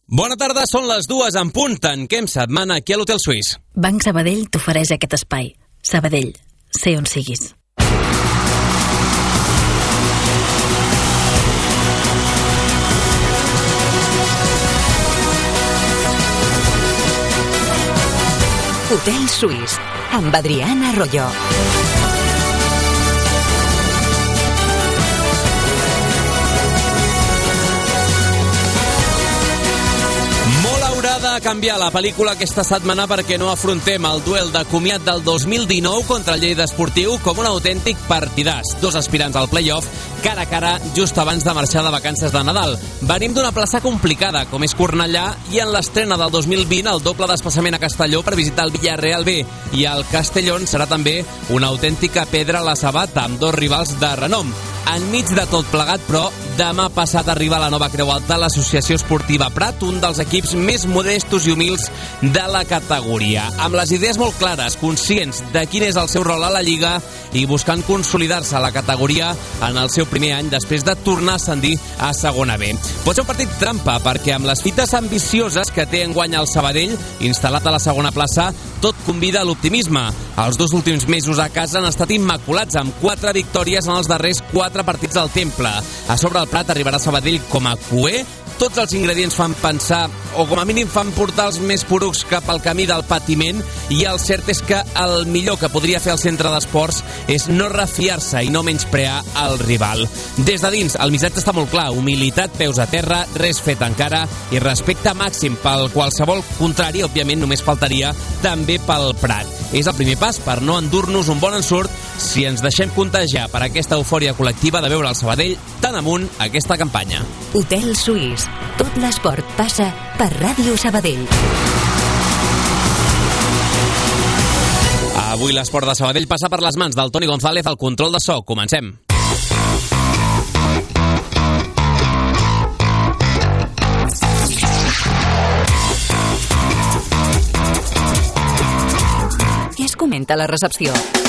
Bona tarda, són les 2 en punt. Tanquem setmana aquí a l'Hotel Suís. Banc Sabadell t'ofereix aquest espai. Sabadell, sé on siguis. Hotel Suís, amb Adriana Arroyo. De canviar la pel·lícula aquesta setmana perquè no afrontem el duel de comiat del 2019 contra el Lleida Esportiu com un autèntic partidàs. 2 aspirants al play-off cara a cara just abans de marxar de vacances de Nadal. Venim d'una plaça complicada com és Cornellà i en l'estrena del 2020 el doble desplaçament a Castelló per visitar el Villarreal B i el Castellón serà també una autèntica pedra a la sabata amb 2 rivals de renom. Enmig de tot plegat, però, demà passat arriba a la nova Creu Alta l'Associació Esportiva Prat, un dels equips més modestos i humils de la categoria. Amb les idees molt clares, conscients de quin és el seu rol a la Lliga i buscant consolidar-se a la categoria en el seu primer any després de tornar a ascendir a segona B. Pot ser un partit trampa, perquè amb les fites ambicioses que té enguany el Sabadell, instal·lat a la segona plaça, tot convida a l'optimisme. Els 2 últims mesos a casa han estat immaculats, amb 4 victòries en els darrers 4 partits al Temple. A sobre el Prat arribarà Sabadell com a cuer. Tots els ingredients fan pensar, o com a mínim fan portar els més porucs cap al camí del patiment, i el cert és que el millor que podria fer el centre d'esports és no refiar-se i no menysprear el rival. Des de dins, el missatge està molt clar: humilitat, peus a terra, res fet encara i respecte màxim pel qualsevol contrari, òbviament només faltaria també pel Prat. És el primer pas per no endur-nos un bon ensurt si ens deixem contagiar per aquesta eufòria col·lectiva de veure el Sabadell tan amunt aquesta campanya. Hotel Suís. Tot l'esport passa per Ràdio Sabadell. Avui l'esport de Sabadell passa per les mans del Toni González al control de so. Comencem. Què es comenta a la recepció?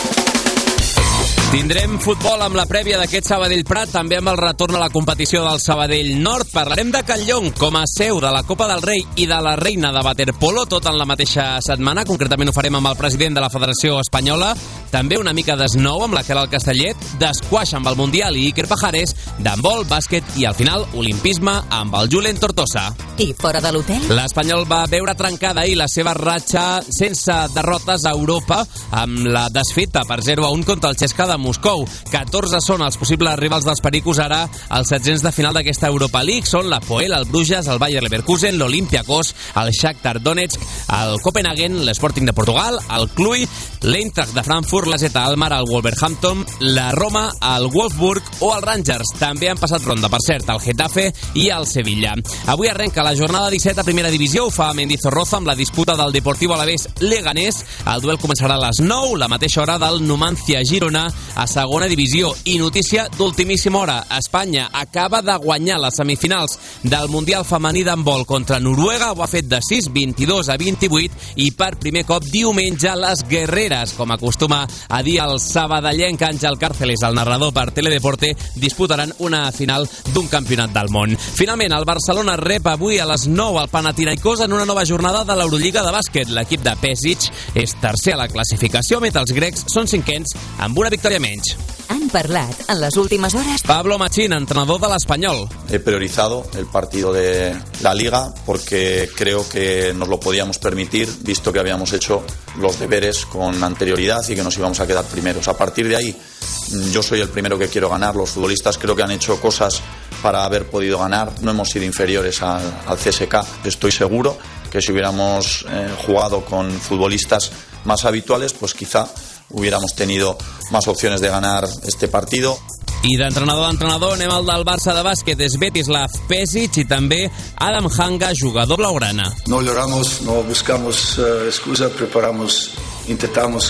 Tindrem futbol amb la prèvia d'aquest Sabadell-Prat, també amb el retorn a la competició del Sabadell Nord. Parlarem de Catlllong com a seu de la Copa del Rei i de la Reina de Waterpolo, tot en la mateixa setmana. Concretament ho farem amb el president de la Federació Espanyola, també una mica d'esnou amb la Queralt Castellet, d'esquaix amb el Mundial i Iker Pajares, d'handbol, bàsquet i al final olimpisme amb el Julen Tortosa. I fora de l'hotel? L'Espanyol va veure trencada ahir la seva ratxa sense derrotes a Europa amb la desfeta per 0-1 contra el Cesca de Moscou. 14 són els possibles rivals dels pericos ara als 16 de final d'aquesta Europa League. Són la Poel, el Bruges, el Bayer Leverkusen, l'Olympiakos, el Shakhtar Donetsk, el Copenhagen, l'Sporting de Portugal, el Cluj, l'Eintracht de Frankfurt, l'AZ Alkmaar, el Wolverhampton, la Roma, el Wolfsburg o el Rangers. També han passat ronda, per cert, el Getafe i el Sevilla. Avui arrenca la jornada 17 a primera divisió. Ho fa Mendizorroza amb la disputa del Deportivo Alavés Leganés. El duel començarà a les 9, la mateixa hora del Numancia Girona a segona divisió. I notícia d'ultimíssima hora: Espanya acaba de guanyar les semifinals del Mundial Femení d'handbol contra Noruega. Ho ha fet de 6, 22 a 28 i per primer cop diumenge les guerreres, com acostuma a dir el sabadellenc Àngel Càrceles, el narrador per Teledeporte, disputaran una final d'un campionat del món. Finalment, el Barcelona rep avui a les 9 al Panathinaikos en una nova jornada de l'Eurolliga de bàsquet. L'equip de Pešić és tercer a la classificació, mentre els grecs són 5è amb una victòria menys. Han parlat en les últimes hores Pablo Machín, entrenador de l'Espanyol. He priorizado el partido de la Liga porque creo que nos lo podíamos permitir, visto que habíamos hecho los deberes con anterioridad y que nos íbamos a quedar primeros. A partir de ahí, yo soy el primero que quiero ganar. Los futbolistas creo que han hecho cosas para haber podido ganar. No hemos sido inferiores al CSK. Estoy seguro que si hubiéramos jugado con futbolistas más habituales, pues quizá hubiéramos tenido más opciones de ganar este partido. I d'entrenador a entrenador anem al del Barça de bàsquet. És Betislav Pešić i també Adam Hanga, jugador blaugrana. No lloramos, no buscamos excusa, preparamos, intentamos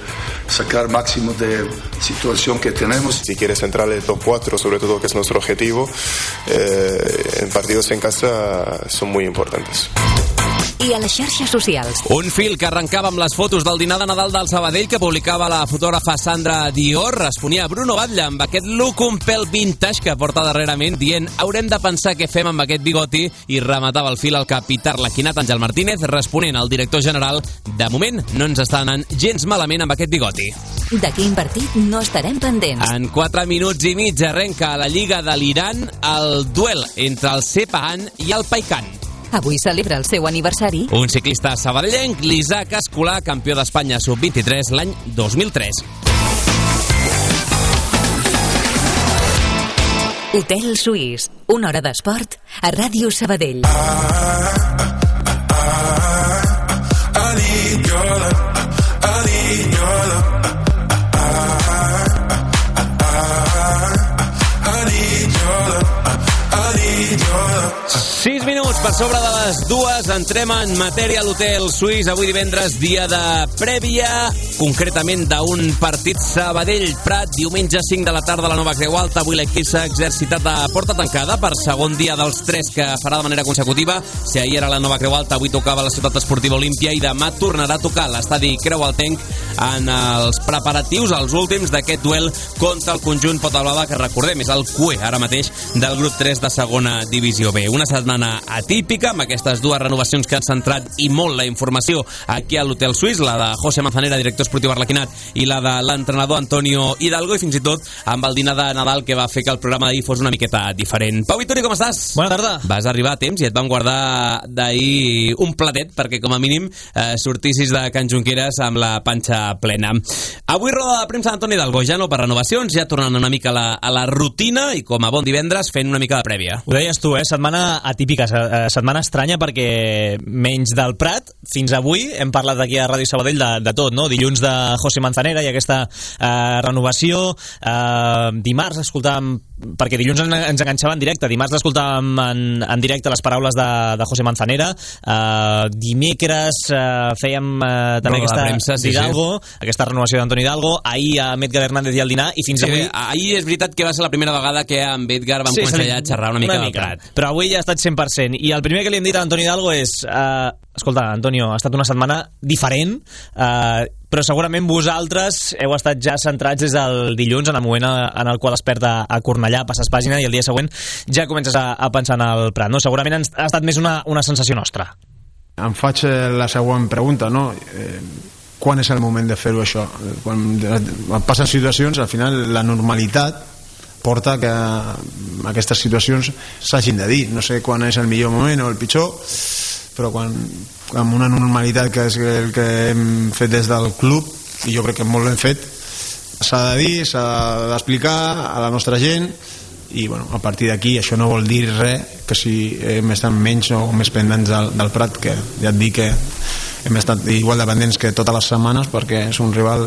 sacar máximo de situación que tenemos. Si quieres entrar en el top 4, sobre todo, que es nuestro objetivo, en partidos en casa son muy importantes. i a les xarxes socials. Un fil que arrencava amb les fotos del dinar de Nadal del Sabadell que publicava la fotògrafa Sandra Dior responia a Bruno Batlle amb aquest look un pèl vintage que porta darrerament dient haurem de pensar què fem amb aquest bigoti i rematava el fil al capità Arlequinat Àngel Martínez responent al director general de moment no ens està anant gens malament amb aquest bigoti. De quin partit no estarem pendents? En 4 minuts i mig arrenca a la Lliga de l'Iran el duel entre el Sepahan i el Paikan. Avui celebra el seu aniversari. Un ciclista sabadellenc, l'Isaac Escolà, campió d'Espanya sub-23 l'any 2003. Hotel Suís, una hora d'esport a Ràdio Sabadell. Sis minuts per sobre de les 2, entrem en matèria a l'Hotel Suís. Avui divendres, dia de prèvia, concretament d'un partit Sabadell-Prat, diumenge 5 de la tarda a la Nova Creu Alta. Avui l'equip s'ha exercitat a porta tancada per segon dia dels 3 que farà de manera consecutiva. Si ahir era la Nova Creu Alta, avui tocava la Ciutat Esportiva Olímpia i demà tornarà a tocar l'estadi Creu Altenc en els preparatius, els últims d'aquest duel contra el conjunt Potablava, que recordem és el cué ara mateix del grup 3 de segona divisió B. Una setmana atípica amb aquestes dues renovacions que han centrat i molt la informació aquí a l'Hotel Suís, la de José Manzanera, director esportiu Arlequinat, i la de l'entrenador Antonio Hidalgo, i fins i tot amb el dinar de Nadal que va fer que el programa d'ahir fos una miqueta diferent. Pau Vittori, com estàs? Bona tarda. Vas arribar a temps i et van guardar d'ahir un platet perquè com a mínim sortissis de Can Junqueras amb la panxa plena. Avui roda de premsa d'Antoni Hidalgo, ja no per renovacions, ja tornant una mica a la rutina i com a bon divendres fent una mica de prèvia. Ho deies tu, setmana atípica, setmana estranya perquè menys del Prat, fins avui hem parlat aquí a Ràdio Sabadell de tot, no? Dilluns de José Manzanera i aquesta renovació, dimarts escoltàvem, perquè dilluns ens enganxava en directe, dimarts l'escoltàvem en directe les paraules de José Manzanera, dimecres fèiem també aquesta premsa, d'Hidalgo, aquesta renovació d'Antoni Hidalgo, ahir amb Edgar Hernández i el dinar, i fins avui... Ahir és veritat que va ser la primera vegada que amb Edgar vam començar ja a xerrar una mica del Prat. Però avui ja ha estat 100%, i el primer que li hem dit a Antoni Hidalgo és escolta, Antonio, ha estat una setmana diferent, però segurament vosaltres heu estat ja centrats des del dilluns, en el moment en el qual es perd a Cornellà, passes pàgina i el dia següent ja comences a pensar en el Prat, no? Segurament ha estat més una sensació nostra. Em faig la següent pregunta, no? Quan és el moment de fer-ho, això? Quan passen situacions, al final la normalitat porta que aquestes situacions s'hagin de dir. No sé quan és el millor moment o el pitjor, però quan amb una normalitat que és el que hem fet des del club, i jo crec que molt ben fet, s'ha de dir, s'ha d'explicar a la nostra gent, i bueno, a partir d'aquí això no vol dir res que si hem estat menys o més pendents del Prat, que ja et dic que hem estat igual de pendents que totes les setmanes perquè és un rival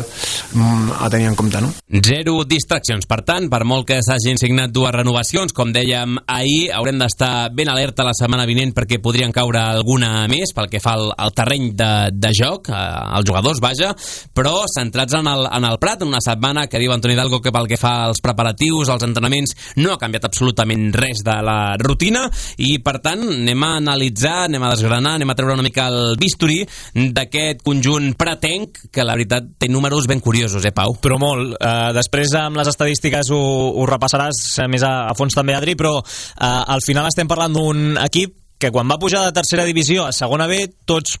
a tenir en compte, no? 0 distraccions, per tant, per molt que s'hagin signat dues renovacions, com dèiem ahir, haurem d'estar ben alerta la setmana vinent perquè podrien caure alguna més pel que fa al terreny de joc, als jugadors, vaja, però centrats en el Prat, en una setmana que diu Antoni Hidalgo que pel que fa als preparatius, als entrenaments, no ha canviat absolutament res de la rutina, i per tant anem a analitzar, anem a desgranar, anem a treure una mica el bisturí d'aquest conjunt pratenc, que la veritat té números ben curiosos, Pau? Però molt. Després amb les estadístiques ho repassaràs més a fons també, Adri, però al final estem parlant d'un equip que quan va pujar de tercera divisió a segona B tots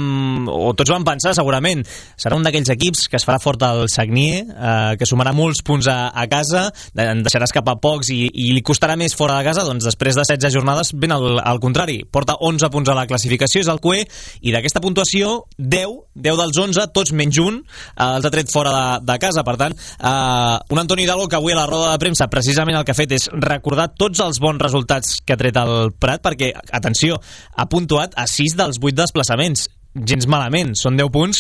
vam pensar segurament serà un d'aquells equips que es farà fort al Sagnier, que sumarà molts punts a casa, en deixarà escapar pocs i li costarà més fora de casa. Doncs després de 16 jornades ben al contrari, porta 11 punts a la classificació, és el cué, i d'aquesta puntuació 10 dels 11, tots menys un, els ha tret fora de casa. Per tant, un Antoni Hidalgo que avui a la roda de premsa precisament el que ha fet és recordar tots els bons resultats que ha tret el Prat, perquè atenció, ha puntuat a 6 dels 8 desplaçaments. Gens malament, són 10 punts.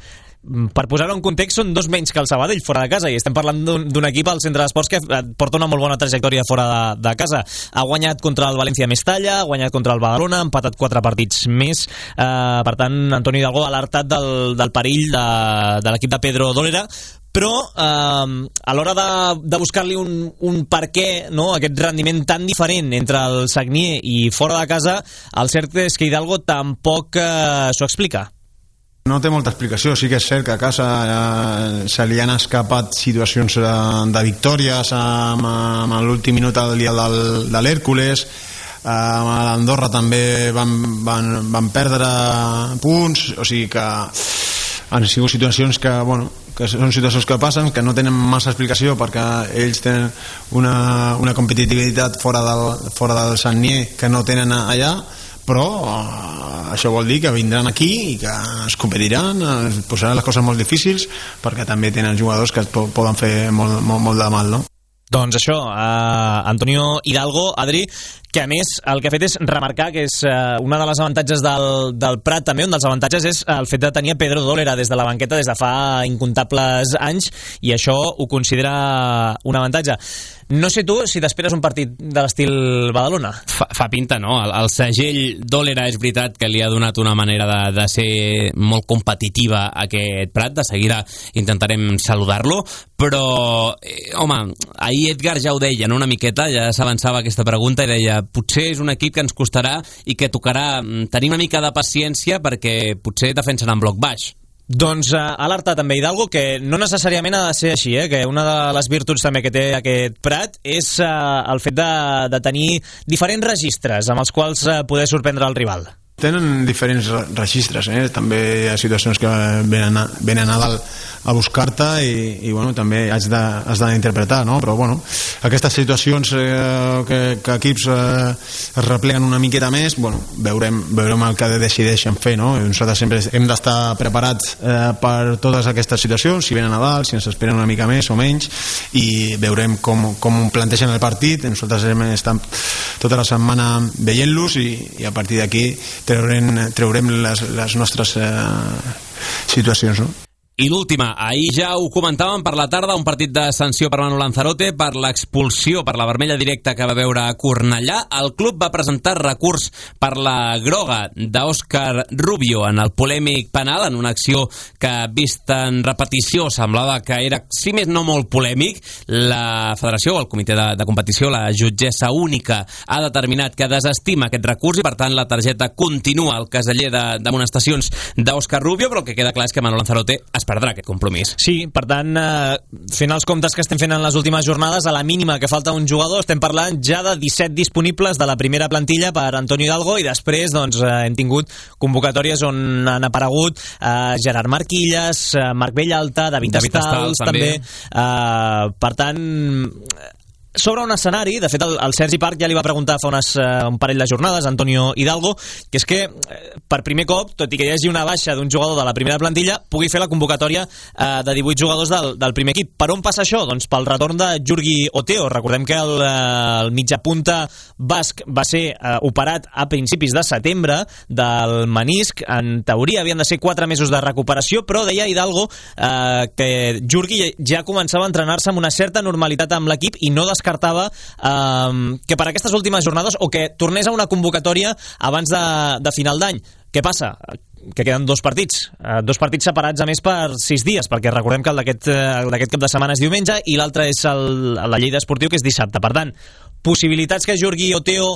Per posar-ho en context, són 2 menys que el Sabadell fora de casa, i estem parlant d'un equip al centre d'esports que porta una molt bona trajectòria fora de casa. Ha guanyat contra el València Mestalla, ha guanyat contra el Badalona, ha empatat 4 partits més. Per tant, Antoni Hidalgo ha alertat del perill de l'equip de Pedro Dolera, però a l'hora de buscar-li un per què, no, aquest rendiment tan diferent entre el Sagnier i fora de casa, el cert és que Hidalgo tampoc s'ho explica. No té molta explicació. Sí que és cert que a casa se li han escapat situacions de victòries amb l'últim minut al dia de l'Hèrcules. A l'Andorra també van perdre punts, o sigui que han sigut situacions que són situacions que passen, que no tenen massa explicació perquè ells tenen una competitivitat fora del Sagnier que no tenen allà, però això vol dir que vindran aquí i que es competiran, es posaran les coses molt difícils perquè també tenen jugadors que poden fer molt de mal, no? Doncs això, Antonio Hidalgo, Adri, que a més el que ha fet és remarcar que és una de les avantatges del Prat també, un dels avantatges és el fet de tenir Pedro Dólera des de la banqueta des de fa incomptables anys, i això ho considera un avantatge. No sé tu si t'esperes un partit de l'estil Badalona. Fa pinta, no? El segell Dólera és veritat que li ha donat una manera de ser molt competitiva a aquest Prat. De seguida intentarem saludar-lo, però home, ahir Edgar ja ho deia, no? Una miqueta, ja s'avançava aquesta pregunta i deia, potser és un equip que ens costarà i que tocarà tenir una mica de paciència perquè potser defensen en bloc baix. Doncs ha alertat també Hidalgo que no necessàriament ha de ser així, que una de les virtuts també que té aquest Prat és el fet de tenir diferents registres amb els quals poder sorprendre el rival. Tenen diferents registres, també hi ha situacions que venen a dalt a buscar-te i bueno, també has d'interpretar, no? Però bueno, aquestes situacions que equips es repleguen una miqueta més, bueno, veurem el que decideixen fer, no? Nosaltres sempre hem d'estar preparats per totes aquestes situacions, si venen a dalt, si ens esperen una mica més o menys, i veurem com plantegen el partit. Nosaltres hem estat tota la setmana veient-los i a partir d'aquí treurem les nostres situacions, no? I l'última, ahir ja ho comentàvem per la tarda, un partit de sanció per Manu Lanzarote per l'expulsió per la vermella directa que va veure a Cornellà. El club va presentar recurs per la groga d'Òscar Rubio en el polèmic penal, en una acció que, vista en repetició, semblava que era, si més no molt polèmic. La federació, el comitè de competició, la jutgessa única, ha determinat que desestima aquest recurs i, per tant, la targeta continua al caseller d'amonestacions d'Òscar Rubio, però el que queda clar és que Manu Lanzarote es perdrà aquest compromís. Sí, per tant, fent els comptes que estem fent en les últimes jornades, a la mínima que falta un jugador, estem parlant ja de 17 disponibles de la primera plantilla per Antonio Hidalgo, i després doncs, hem tingut convocatòries on han aparegut Gerard Marquilles, Marc Bellalta, David Estals també. Per tant, sobre un escenari, de fet el Sergi Parc ja li va preguntar fa un parell de jornades a Antonio Hidalgo, que és que per primer cop, tot i que hi hagi una baixa d'un jugador de la primera plantilla, pugui fer la convocatòria de 18 jugadors del primer equip. Per on passa això? Doncs pel retorn de Jurgi Oteo. Recordem que el mitjapunta basc va ser operat a principis de setembre del menisc. En teoria havien de ser 4 mesos de recuperació, però deia Hidalgo que Jurgi ja començava a entrenar-se amb una certa normalitat amb l'equip i no descartava que per aquestes últimes jornades o que tornés a una convocatòria abans de final d'any. Què passa? Que queden dos partits separats a més per 6 dies, perquè recordem que el d'aquest cap de setmana és diumenge i l'altre és la Lleida Esportiu, que és dissabte. Per tant, possibilitats que Jurgi Oteo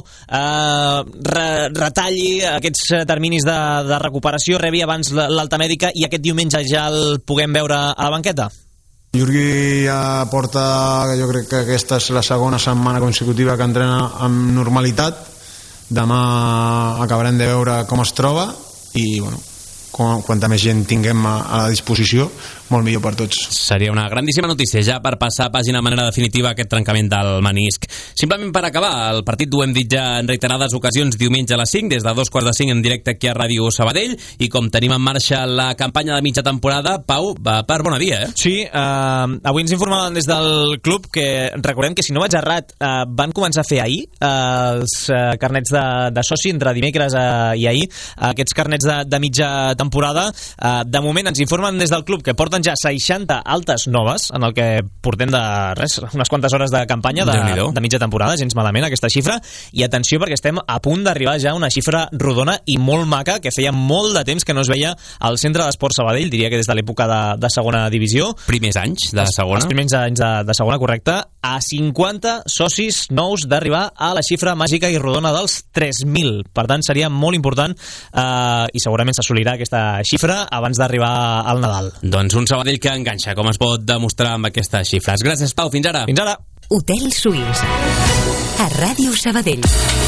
retalli aquests terminis de recuperació, rebi abans l'alta mèdica i aquest diumenge ja el puguem veure a la banqueta? Jurgi ja porta, jo crec que aquesta és la segona setmana consecutiva que entrena amb normalitat. Demà acabarem de veure com es troba i bueno, quanta més gent tinguem a la disposició, molt millor per tots. Seria una grandíssima notícia ja per passar a pàgina de manera definitiva aquest trencament del menisc. Simplement per acabar, el partit ho hem dit ja en reiterades ocasions diumenge a les 5, des de 2:45 en directe aquí a Ràdio Sabadell, i com tenim en marxa la campanya de mitja temporada, Pau, va per bona via, eh? Sí, avui ens informaven des del club que, recordem que si no vaig errat, van començar a fer ahir els carnets de soci entre dimecres i ahir, aquests carnets de mitja temporada. De moment ens informen des del club que porten porten ja 60 altes noves, en el que portem unes quantes hores de campanya de mitja temporada, gens malament aquesta xifra, i atenció perquè estem a punt d'arribar ja a una xifra rodona i molt maca, que feia molt de temps que no es veia al Centre d'Esport Sabadell, diria que des de l'època de segona divisió. Primers anys de segona. Els primers anys de segona, correcte. A 50 socis nous d'arribar a la xifra màgica i rodona dels 3.000. Per tant, seria molt important i segurament s'assolirà aquesta xifra abans d'arribar al Nadal. Doncs un Sabadell que enganxa, com es pot demostrar amb aquestes xifres. Gràcies, Pau. Fins ara. Fins ara. Hotel Suís. A Ràdio Sabadell.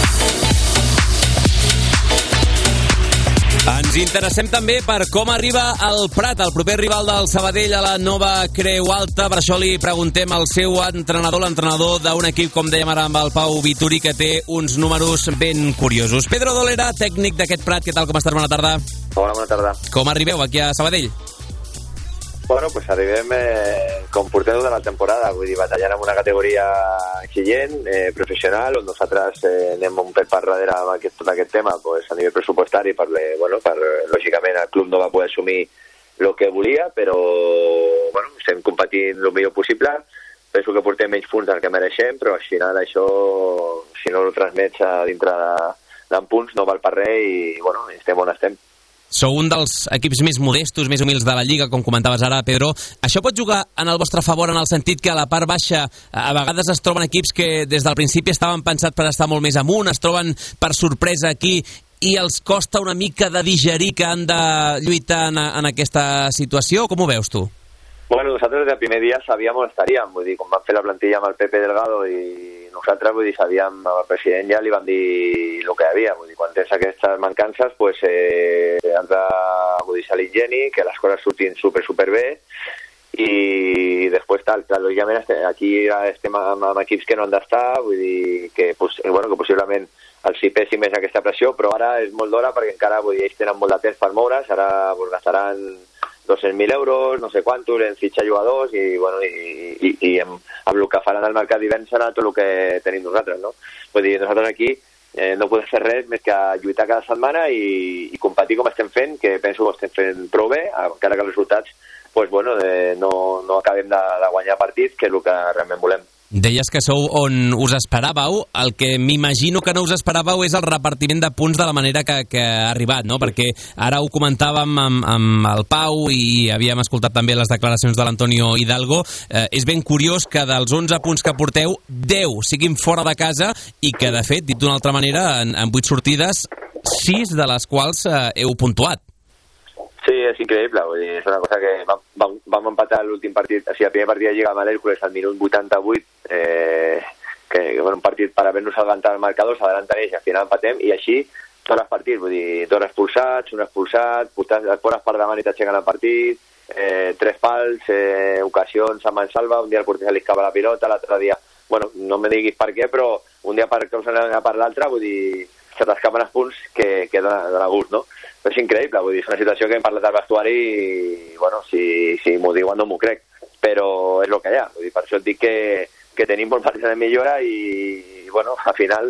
Ens interessem també per com arriba el Prat, el proper rival del Sabadell a la nova Creu Alta. Per això li preguntem al seu entrenador, l'entrenador d'un equip, com dèiem ara amb el Pau Vituri, que té uns números ben curiosos. Pedro Dolera, tècnic d'aquest Prat. Què tal, com estàs? Bona tarda. Hola, bona tarda. Com arribeu aquí a Sabadell? Bueno, pues arribem com portem tota la temporada, vull dir, batallant en una categoria exigent, professional, on nosaltres anem un pet per darrere amb tot aquest tema, pues, a nivell pressupostari, per lògicament el club no va poder assumir el que volia, però bueno, estem competint el millor possible. Penso que portem menys punts del que mereixem, però al final això, si no ho transmets a dintre d'en punts, no val per res i bueno, estem on estem. Sou un dels equips més modestos, més humils de la Lliga, com comentaves ara, Pedro. Això pot jugar en el vostre favor en el sentit que a la part baixa a vegades es troben equips que des del principi estaven pensats per estar molt més amunt, es troben per sorpresa aquí i els costa una mica de digerir que han de lluitar en aquesta situació? Com ho veus tu? Bueno, nosaltres des del primer dia sabíem on estaríem, vull dir, quan vam fer la plantilla amb el Pepe Delgado i nosaltres, vull dir, sabíem, al president ja li vam dir el que hi havia, vull dir, quan tens aquestes mancances, pues, has de, vull dir, salir ingeni, que les coses surtin super bé, i després tal, lògicament aquí estem amb equips que no han d'estar, vull dir, que possiblement els hi pesi més aquesta pressió, però ara és molt d'hora perquè encara, vull dir, ells tenen molt de temps per moure's, ara gastaran 200.000 euros, no sé quantos, en fitxar jugadors i amb el que faran al mercat d'hivern serà tot el que tenim nosaltres, no? Vull dir, nosaltres aquí no podem fer res més que lluitar cada setmana i competir com estem fent, que penso que ho estem fent prou bé, encara que els resultats pues, bueno, no acabem de guanyar partits, que és el que realment volem. Deies que sou on us esperàveu. El que m'imagino que no us esperàveu és el repartiment de punts de la manera que ha arribat, no? Perquè ara ho comentàvem amb el Pau i havíem escoltat també les declaracions de l'Antonio Hidalgo. És ben curiós que dels 11 punts que porteu, 10 siguin fora de casa i que, de fet, dit d'una altra manera, en 8 sortides, 6 de les quals heu puntuat. Sí, és increïble, vull dir, és una cosa que vam empatar l'últim partit, o sigui, el primer partit de Lliga amb l'Hèrcules al minut 88, que un partit per haver-nos adelantat al marcador, s'adelanten ells, al final empatem, i així tots els partits, vull dir, dos expulsats, un expulsat, et pores per davant i t'aixequen el partit, 3 pals, ocasions a mansalva, un dia el porter se li escapa la pilota, l'altre dia, bueno, no me diguis per què, però un dia per l'altre, vull dir, se t'escapen els punts que dona gust, no? Però és increïble, vull dir, és una situació que hem parlat al vestuari i, bueno, si m'ho diuen no m'ho crec, però és el que hi ha, vull dir, per això et dic que tenim molt marge de millora i, bueno, al final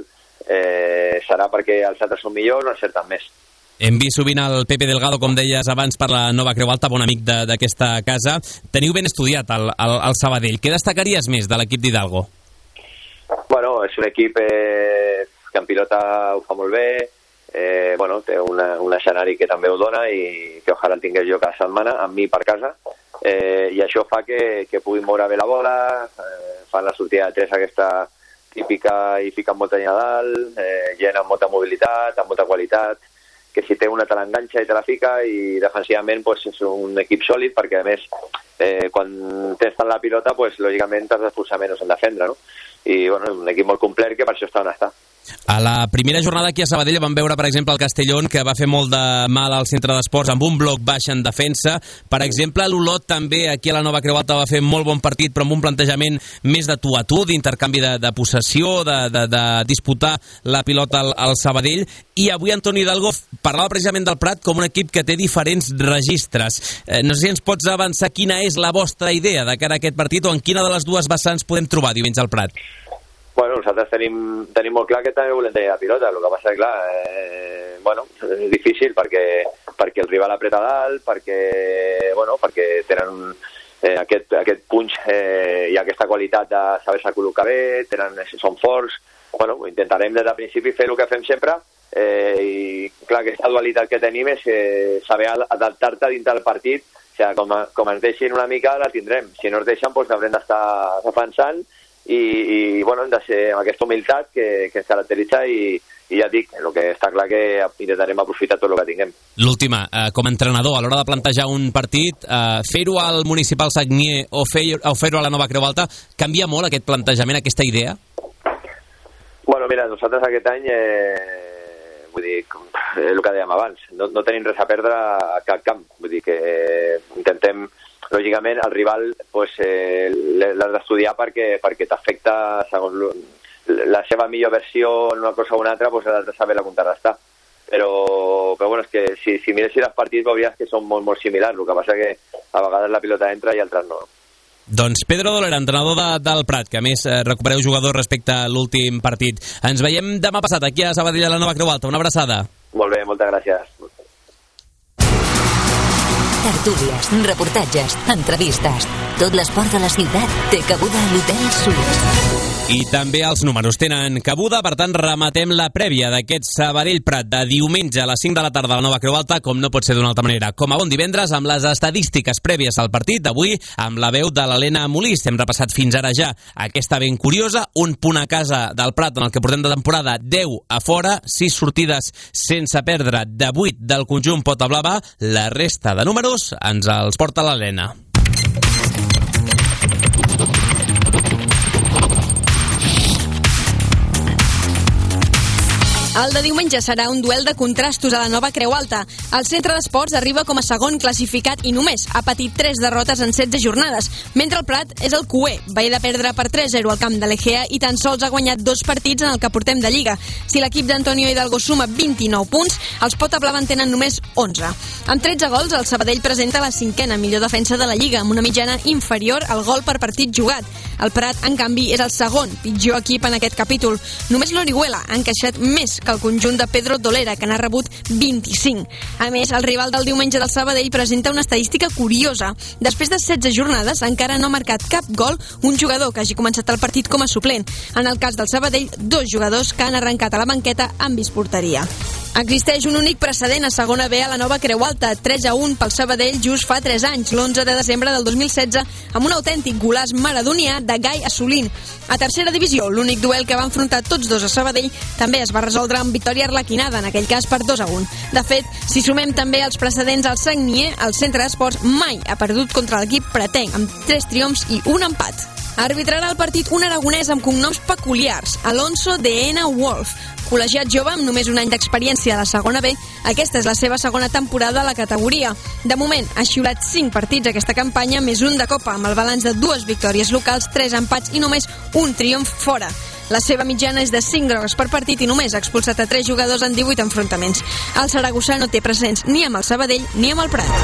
serà perquè els altres són millors o encerten més. Hem vist sovint el Pepe Delgado, com deies abans, per la nova Creu Alta, bon amic d'aquesta casa. Teniu ben estudiat el Sabadell. Què destacaries més de l'equip d'Hidalgo? Bueno, és un equip que en pilota ho fa molt bé, bueno, té un escenari que també ho dona i que ojalà el tingués jo cada setmana amb mi per casa, i això fa que puguin moure bé la bola, fan la sortida de 3 aquesta típica i fiquen molta llenya a dalt, gent amb molta mobilitat, amb molta qualitat, que si té una te l'enganxa i te la fica, i defensivament pues, és un equip sòlid perquè a més quan tens tant la pilota pues, lògicament t'has d'expulsar menys en defendre, no? I bueno, és un equip molt complet que per això està on està. A la primera jornada aquí a Sabadell vam veure, per exemple, el Castellón, que va fer molt de mal al centre d'esports amb un bloc baix en defensa. Per exemple, l'Olot també aquí a la nova Creu Alta va fer molt bon partit, però amb un plantejament més de tu a tu, d'intercanvi de possessió, de disputar la pilota al Sabadell. I avui Antonio Hidalgo parlava precisament del Prat com un equip que té diferents registres. No sé si ens pots avançar quina és la vostra idea de cara a aquest partit o en quina de les dues vessants podem trobar diumenge al Prat. Bueno, nosaltres tenim molt clar que també volem tenir la pilota, el que passa és clar, bueno, és difícil perquè perquè el rival apreta dalt, perquè tenen aquest punx i aquesta qualitat de saber-se col·locar bé, són forts. Intentarem des del principi fer el que fem sempre, i clar, aquesta dualitat que tenim és saber adaptar-te dintre del partit. O sigui, com ens deixin una mica la tindrem, si no ens deixen doncs haurem d'estar defensant i hem de ser amb aquesta humilitat que ens caracteritza i ja dic, el que està clar que intentarem aprofitar tot el que tinguem. L'última, com a entrenador, a l'hora de plantejar un partit, fer-ho al Municipal Sagnier o fer-ho a la Nova Creu Alta, canvia molt aquest plantejament, aquesta idea? Mira, nosaltres aquest any, vull dir, el que dèiem abans, no tenim res a perdre a cap camp. Vull dir que intentem, lògicament, el rival l'has d'estudiar perquè t'afecta segons la seva millor versió en una cosa o una altra, has de saber-la contrarrestar. Però és que si miressis els partits veuries que són molt, molt similars. El que passa que a vegades la pilota entra i altres no. Doncs Pedro Dolera, entrenador del Prat, que a més recupereu jugadors respecte a l'últim partit. Ens veiem demà passat aquí a Sabadell a la Nova Creu Alta. Una abraçada. Molt bé, moltes gràcies. Tertúlies, reportatges, entrevistes. Tot l'esport de la ciutat té cabuda a l'Hotel Suís. I també els números tenen cabuda, per tant rematem la prèvia d'aquest Sabadell-Prat de diumenge a les 5 de la tarda a la Nova Creu Alta, com no pot ser d'una altra manera. Com a bon divendres, amb les estadístiques prèvies al partit d'avui, amb la veu de l'Helena Molís. Hem repassat fins ara ja aquesta ben curiosa, un punt a casa del Prat en el que portem de temporada, 10 a fora, 6 sortides sense perdre de 8 del conjunt Pota Blava. La resta de números ens els porta l'Helena. El de diumenge serà un duel de contrastos a la Nova Creu Alta. El centre d'esports arriba com a segon classificat i només ha patit 3 derrotes en 16 jornades, mentre el Prat és el cuer. Va haver de perdre per 3-0 al camp de l'Egea i tan sols ha guanyat 2 partits en el que portem de Lliga. Si l'equip d'Antonio Hidalgo suma 29 punts, els Pota Blava en tenen només 11. Amb 13 gols, el Sabadell presenta la 5ª millor defensa de la Lliga, amb una mitjana inferior al gol per partit jugat. El Prat, en canvi, és el segon pitjor equip en aquest capítol. Només l'Orihuela ha encaixat més que el conjunt de Pedro Dolera, que n'ha rebut 25. A més, el rival del diumenge del Sabadell presenta una estadística curiosa. Després de 16 jornades, encara no ha marcat cap gol un jugador que hagi començat el partit com a suplent. En el cas del Sabadell, 2 jugadors que han arrencat a la banqueta han vist porteria. Existeix un únic precedent a segona B a la Nova Creu Alta, 3-1 pel Sabadell just fa 3 anys, l'11 de desembre del 2016, amb un autèntic golaç maradonià de Gai Assolint. A tercera divisió, l'únic duel que va enfrontar tots dos a Sabadell també es va resoldre amb victòria arlequinada, en aquell cas per 2-1. De fet, si sumem també els precedents al Sagnier, el centre d'esports mai ha perdut contra l'equip pretenc, amb 3 triomfs i un empat. Arbitrarà el partit un aragonès amb cognoms peculiars, Alonso de Ena Wolf. Col·legiat jove amb només un any d'experiència a la segona B, aquesta és la seva segona temporada a la categoria. De moment, ha xiulat 5 partits aquesta campanya, més un de Copa, amb el balanç de 2 victòries locals, 3 empats i només un triomf fora. La seva mitjana és de 5 grogues per partit i només ha expulsat a 3 jugadors en 18 enfrontaments. El saragossà no té presents ni amb el Sabadell ni amb el Prat.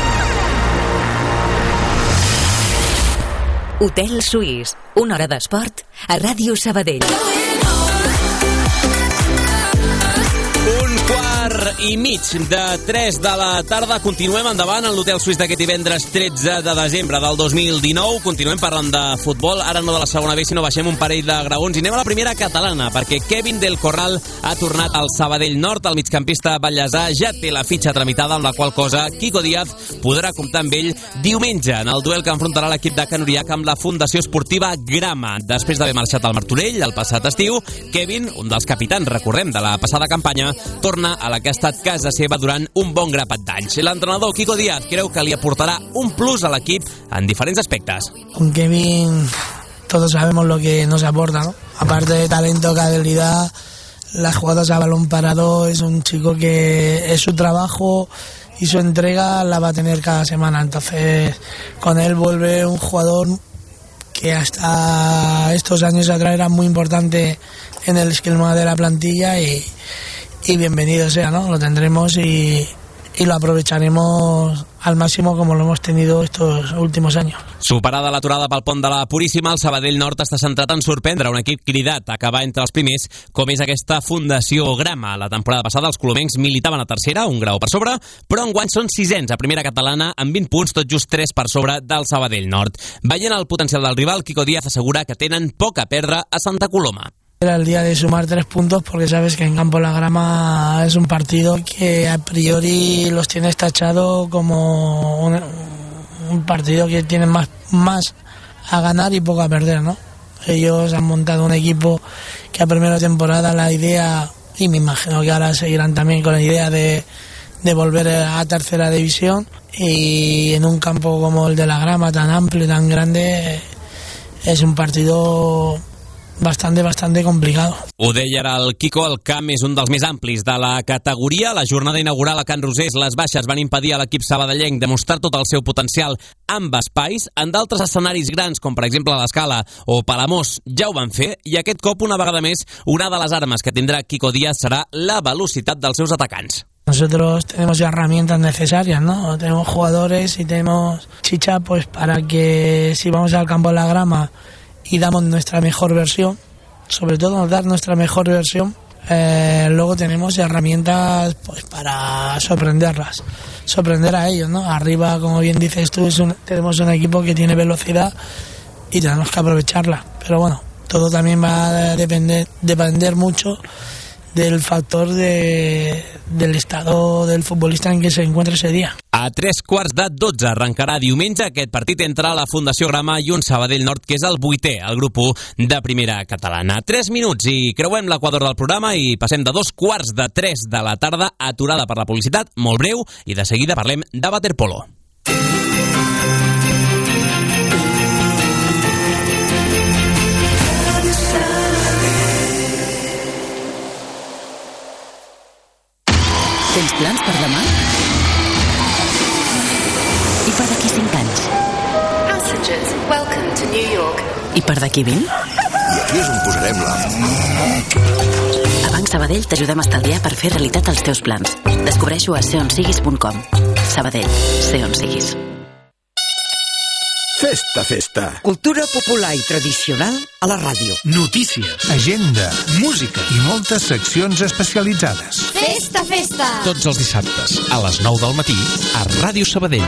Hotel Suís, una hora d'esport a Ràdio Sabadell. 1:15 de 3 de la tarda. Continuem endavant en l'Hotel Suís d'aquest divendres 13 de desembre del 2019. Continuem parlant de futbol, ara no de la segona B, sinó baixem un parell de graons i anem a la primera catalana, perquè Kevin del Corral ha tornat al Sabadell Nord. El migcampista ballesà ja té la fitxa tramitada, amb la qual cosa Quico Díaz podrà comptar amb ell diumenge en el duel que enfrontarà l'equip de Can Uriach amb la Fundació Esportiva Grama. Després d'haver marxat al Martorell el passat estiu, Kevin, un dels capitans, recordem, de la passada campanya, torna a la que ha estat casa seva durant un bon grapat d'anys. L'entrenador Quico Díaz creu que li aportarà un plus a l'equip en diferents aspectes. Con Kevin todos sabemos lo que nos aporta, ¿no? Aparte de talento, habilidad, las jugadas a balón parado, es un chico que es su trabajo y su entrega la va a tener cada semana. Entonces, con él vuelve un jugador que hasta estos años atrás era muy importante en el esquema de la plantilla y bienvenido sea, ¿no? Lo tendremos y y lo aprovecharemos al máximo como lo hemos tenido estos últimos años. Superada l'aturada pel pont de la Puríssima, el Sabadell Nord està centrat en sorprendre un equip cridat a acabar entre els primers, com és aquesta Fundació Grama. La temporada passada els colomencs militaven a tercera, un grau per sobre, però enguany són sisens a primera catalana amb 20 punts, tot just 3 per sobre del Sabadell Nord. Veient el potencial del rival, Quico Díaz assegura que tenen poc a perdre a Santa Coloma. Era el día de sumar 3 puntos porque sabes que en Campo La Grama es un partido que a priori los tienes tachado como un partido que tienen más a ganar y poco a perder, ¿no? Ellos han montado un equipo que a primera temporada la idea, y me imagino que ahora seguirán también con la idea de volver a tercera división, y en un campo como el de La Grama, tan amplio y tan grande, es un partido bastante complicado. Ho deia ara el Quico, el camp és un dels més amplis de la categoria. La jornada inaugural a Can Rosés, les baixes van impedir a l'equip sabadellenc demostrar tot el seu potencial amb espais. En d'altres escenaris grans, com per exemple l'Escala o Palamós, ja ho van fer, i aquest cop, una vegada més, una de les armes que tindrà Quico Díaz serà la velocitat dels seus atacants. Nosotros tenemos ya herramientas necesarias, ¿no? Tenemos jugadores y tenemos chicha pues para que si vamos al campo de La Grama y damos nuestra mejor versión, sobre todo dar nuestra mejor versión, luego tenemos herramientas pues para sorprender a ellos, ¿no? Arriba, como bien dices tú, tenemos un equipo que tiene velocidad y tenemos que aprovecharla, pero bueno, todo también va a depender mucho del factor del estado del futbolista en què se encuentra ese dia. A 3:15 arrencarà diumenge aquest partit entre la Fundació Grama i un Sabadell Nord, que és el 8è, el grup 1 de primera catalana. 3 minuts i creuem l'equador del programa i passem de 2:45 de la tarda, aturada per la publicitat, molt breu, i de seguida parlem de waterpolo. Tens plans per demà? I per d'aquí 5 anys? Passengers, welcome to New York. I per d'aquí 20? I aquí és on posarem la... A Banc Sabadell t'ajudem a estalviar per fer realitat els teus plans. Descobreixo a seonsiguis.com. Sabadell, sé on siguis. Festa. Cultura popular i tradicional a la ràdio. Notícies, agenda, música i moltes seccions especialitzades. Festa! Tots els dissabtes, a les 9 del matí, a Ràdio Sabadell.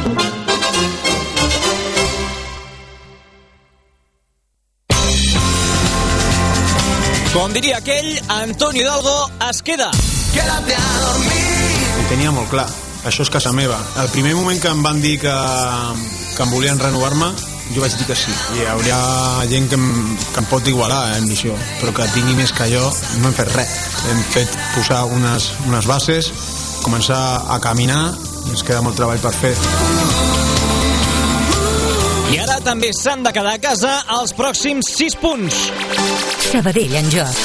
Com diria aquell, Antonio Hidalgo es queda. Quédate a dormir. Ho tenia molt clar. Això és casa meva. El primer moment que em van dir que em volien renovar-me, jo vaig dir que sí. I hi haurà gent que em pot igualar en visió, però que tingui més que jo no hem fet res. Hem fet posar unes bases, començar a caminar, i ens queda molt treball per fer. I ara també s'han de quedar a casa els pròxims 6 punts. Sabadell en joc.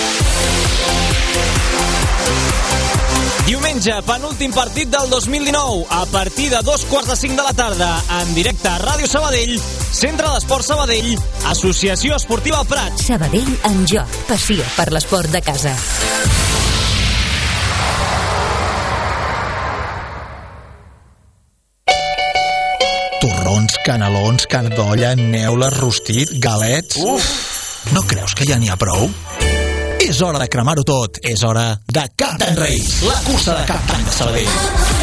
Diumenge, penúltim partit del 2019, a partir de 2:45 de la tarda, en directe a Ràdio Sabadell, Centre d'Esport Sabadell, Associació Esportiva Prat. Sabadell en joc, passió per l'esport de casa. Torrons, canelons, carn d'olla, neula, rostit, galets... No creus que ja n'hi ha prou? És hora de cremar-ho tot. És hora de Cap d'Any Reis, la cursa de Cap d'Any de Sabadell.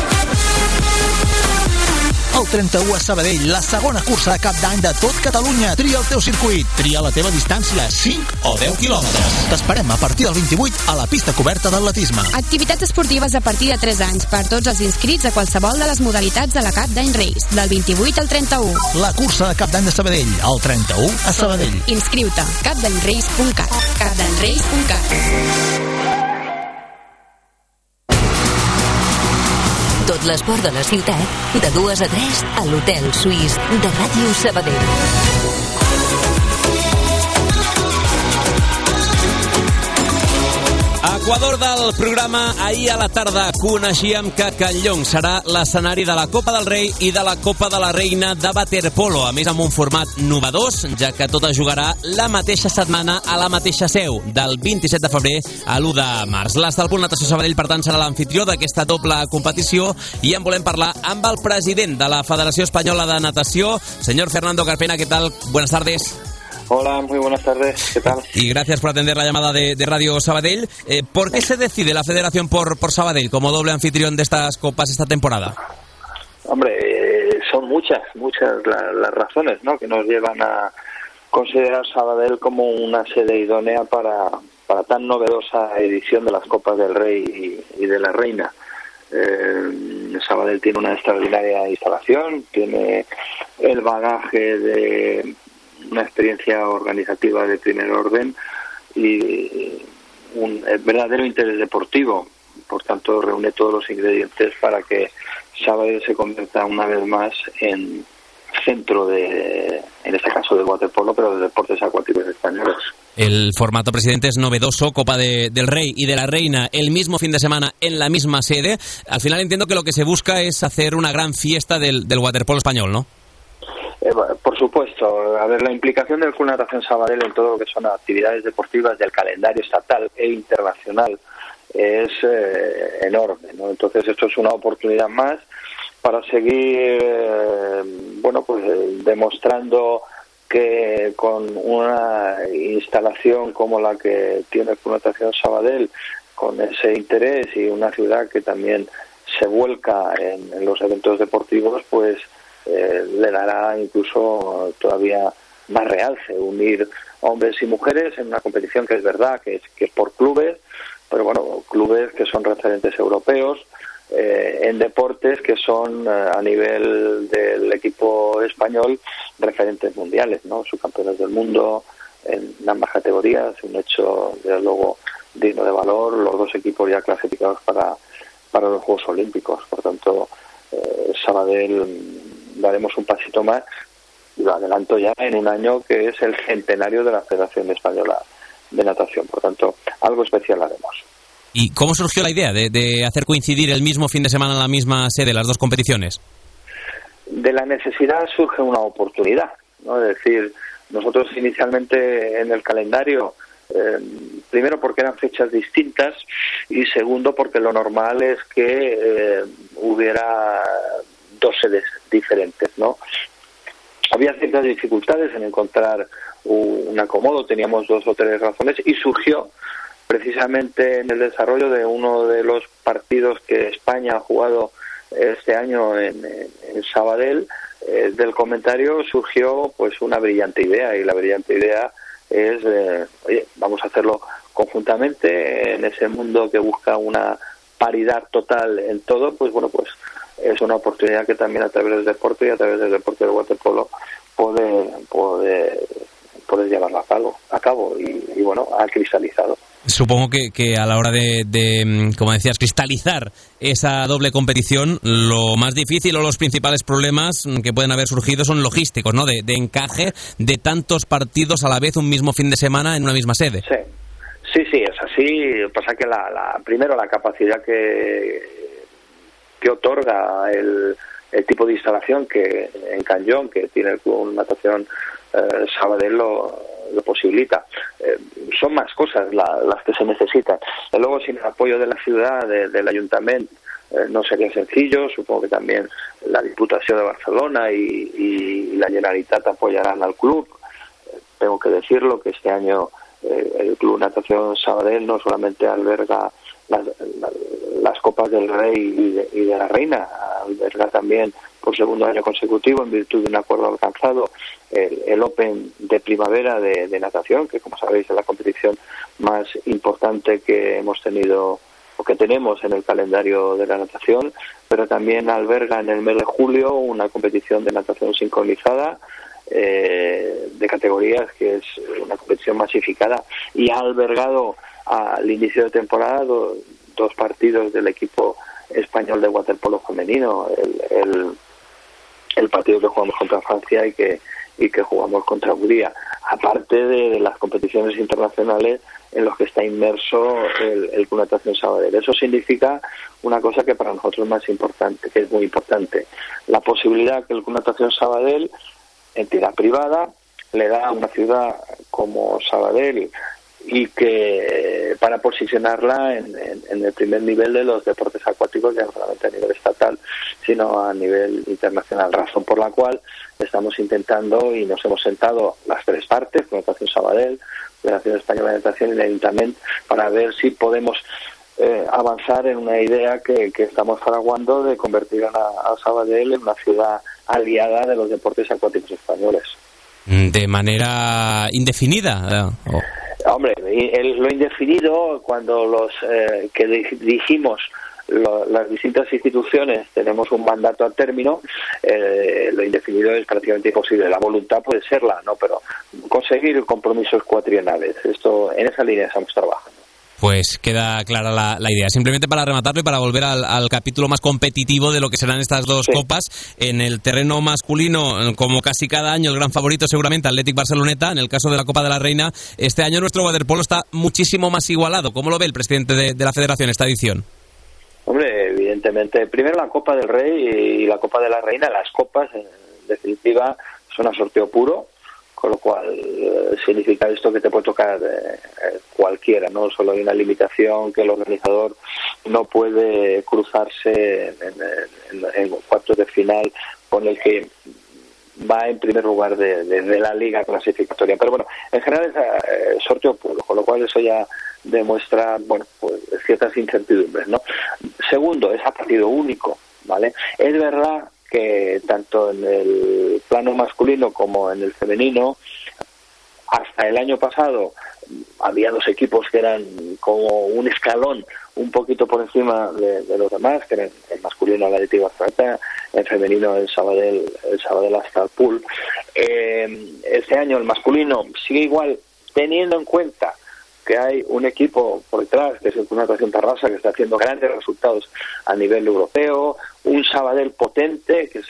El 31 a Sabadell, la segona cursa de Cap d'Any de tot Catalunya. Tria el teu circuit, tria la teva distància, 5 o 10 quilòmetres. T'esperem a partir del 28 a la pista coberta d'atletisme. Activitats esportives a partir de 3 anys per tots els inscrits a qualsevol de les modalitats de la Cap d'Any Reis, del 28 al 31. La cursa de Cap d'Any de Sabadell, el 31 a Sabadell. Inscriu-te, capdanyreis.cat, capdanyreis.cat. Tot l'esport de la ciutat, de 2 a 3, a l'Hotel Suís de Ràdio Sabadell. Equador del programa. Ahir a la tarda coneixíem que Castellón serà l'escenari de la Copa del Rei i de la Copa de la Reina de waterpolo, a més amb un format novedós, ja que tot es jugarà la mateixa setmana a la mateixa seu, del 27 de febrer a l'1 de març. L'Estalpunt Natació Sabadell, per tant, serà l'anfitrió d'aquesta doble competició i en volem parlar amb el president de la Federació Espanyola de Natació, senyor Fernando Carpena. ¿Qué tal? Buenas tardes. Hola, muy buenas tardes, ¿qué tal? Y gracias por atender la llamada de Radio Sabadell. ¿Por qué se decide la Federación por Sabadell como doble anfitrión de estas copas esta temporada? Hombre, son muchas las razones, ¿no?, que nos llevan a considerar Sabadell como una sede idónea para tan novedosa edición de las Copas del Rey y de la Reina. Sabadell tiene una extraordinaria instalación, tiene el bagaje de una experiencia organizativa de primer orden y un verdadero interés deportivo. Por tanto, reúne todos los ingredientes para que Sabadell se convierta una vez más en centro en este caso del waterpolo, pero de deportes acuáticos españoles. El formato, presidente, es novedoso, Copa del Rey y de la Reina el mismo fin de semana en la misma sede. Al final entiendo que lo que se busca es hacer una gran fiesta del waterpolo español, ¿no? Por supuesto. A ver, la implicación del Club Natación Sabadell en todo lo que son actividades deportivas del calendario estatal e internacional es enorme, ¿no? Entonces esto es una oportunidad más para seguir demostrando que con una instalación como la que tiene el Club Natación Sabadell, con ese interés y una ciudad que también se vuelca en los eventos deportivos, pues le dará incluso todavía más realce, unir hombres y mujeres en una competición que es verdad que es por clubes, pero bueno, clubes que son referentes europeos en deportes que son a nivel del equipo español referentes mundiales, ¿no? Subcampeones del mundo en ambas categorías, un hecho desde luego digno de valor, los dos equipos ya clasificados para los Juegos Olímpicos. Por tanto, Sabadell daremos un pasito más, y lo adelanto ya, en un año que es el centenario de la Federación Española de Natación. Por tanto, algo especial haremos. ¿Y cómo surgió la idea de hacer coincidir el mismo fin de semana en la misma sede las dos competiciones? De la necesidad surge una oportunidad, ¿no? Es decir, nosotros inicialmente en el calendario, primero porque eran fechas distintas y segundo porque lo normal es que hubiera dos sedes diferentes, ¿no? Había ciertas dificultades en encontrar un acomodo, teníamos 2 o 3 razones y surgió precisamente en el desarrollo de uno de los partidos que España ha jugado este año en Sabadell. Del comentario surgió pues una brillante idea, y la brillante idea es vamos a hacerlo conjuntamente en ese mundo que busca una paridad total en todo. Pues bueno, pues es una oportunidad que también a través del deporte y a través del deporte del waterpolo puede llevarlo a cabo y bueno, ha cristalizado. Supongo que a la hora de, como decías, cristalizar esa doble competición, lo más difícil o los principales problemas que pueden haber surgido son logísticos, ¿no? De encaje de tantos partidos a la vez un mismo fin de semana en una misma sede. Sí, es así. Pasa que primero la capacidad que otorga el tipo de instalación que en Castellón, que tiene el Club Natación Sabadell, lo posibilita. Son más cosas las que se necesitan. Y luego, sin el apoyo de la ciudad, del ayuntamiento, no sería sencillo. Supongo que también la Diputación de Barcelona y la Generalitat apoyarán al club. Tengo que decirlo que este año el Club Natación Sabadell no solamente alberga las Copas del Rey y de la Reina, alberga también por segundo año consecutivo, en virtud de un acuerdo alcanzado, el Open de primavera de natación, que como sabéis es la competición más importante que hemos tenido o que tenemos en el calendario de la natación, pero también alberga en el mes de julio una competición de natación sincronizada de categorías, que es una competición masificada, y ha albergado al inicio de temporada dos partidos del equipo español de waterpolo femenino, el partido que jugamos contra Francia y que jugamos contra Hungría. aparte de las competiciones internacionales en los que está inmerso el Club Natación Sabadell. Eso significa una cosa que para nosotros es más importante, que es muy importante, la posibilidad que el Club Natación Sabadell, entidad privada, le da a una ciudad como Sabadell y que para posicionarla en el primer nivel de los deportes acuáticos, ya no solamente a nivel estatal, sino a nivel internacional, razón por la cual estamos intentando y nos hemos sentado las tres partes, Natación Sabadell, Federación Española de Natación y el Ayuntamiento, para ver si podemos avanzar en una idea que estamos fraguando de convertir a Sabadell en una ciudad aliada de los deportes acuáticos españoles. ¿De manera indefinida? Hombre, lo indefinido, cuando los que dirigimos las distintas instituciones tenemos un mandato a término, lo indefinido es prácticamente imposible. La voluntad puede serla, ¿no? Pero conseguir compromisos cuatrienales, esto en esa línea estamos trabajando. Pues queda clara la idea. Simplemente para rematarlo y para volver al capítulo más competitivo de lo que serán estas dos copas, en el terreno masculino, como casi cada año, el gran favorito seguramente Athletic Barceloneta. En el caso de la Copa de la Reina, este año nuestro waterpolo está muchísimo más igualado. ¿Cómo lo ve el presidente de la Federación esta edición? Hombre, evidentemente, primero la Copa del Rey y la Copa de la Reina. Las copas, en definitiva, son a sorteo puro, con lo cual significa esto que te puede tocar cualquiera, ¿no? Solo hay una limitación, que el organizador no puede cruzarse en cuartos de final con el que va en primer lugar de la liga clasificatoria. Pero bueno, en general es sorteo puro, con lo cual eso ya demuestra, bueno, pues ciertas incertidumbres, ¿no? Segundo, es a partido único, ¿vale? Es verdad que tanto en el plano masculino como en el femenino, hasta el año pasado había dos equipos que eran como un escalón un poquito por encima de los demás, que eran el masculino el Athletic Barceloneta, el femenino el Sabadell hasta el pool. Este año el masculino sigue igual, teniendo en cuenta que hay un equipo por detrás, que es el Club Natación Tarrasa, que está haciendo grandes resultados a nivel europeo, un Sabadell potente que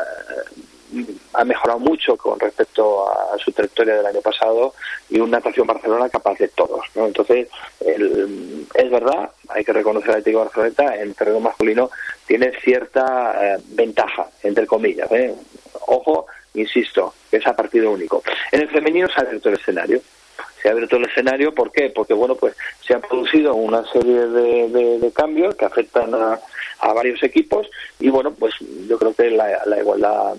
ha mejorado mucho con respecto a su trayectoria del año pasado, y un Natación Barcelona capaz de todos, ¿no? Entonces, es verdad, hay que reconocer a Athletic Barceloneta, en el terreno masculino tiene cierta ventaja, entre comillas, ¿eh? Ojo, insisto, que es a partido único. En el femenino se ha abierto el escenario. Se ha abierto el escenario, ¿por qué? Porque, bueno, pues se han producido una serie de cambios que afectan a varios equipos, y bueno, pues yo creo que la igualdad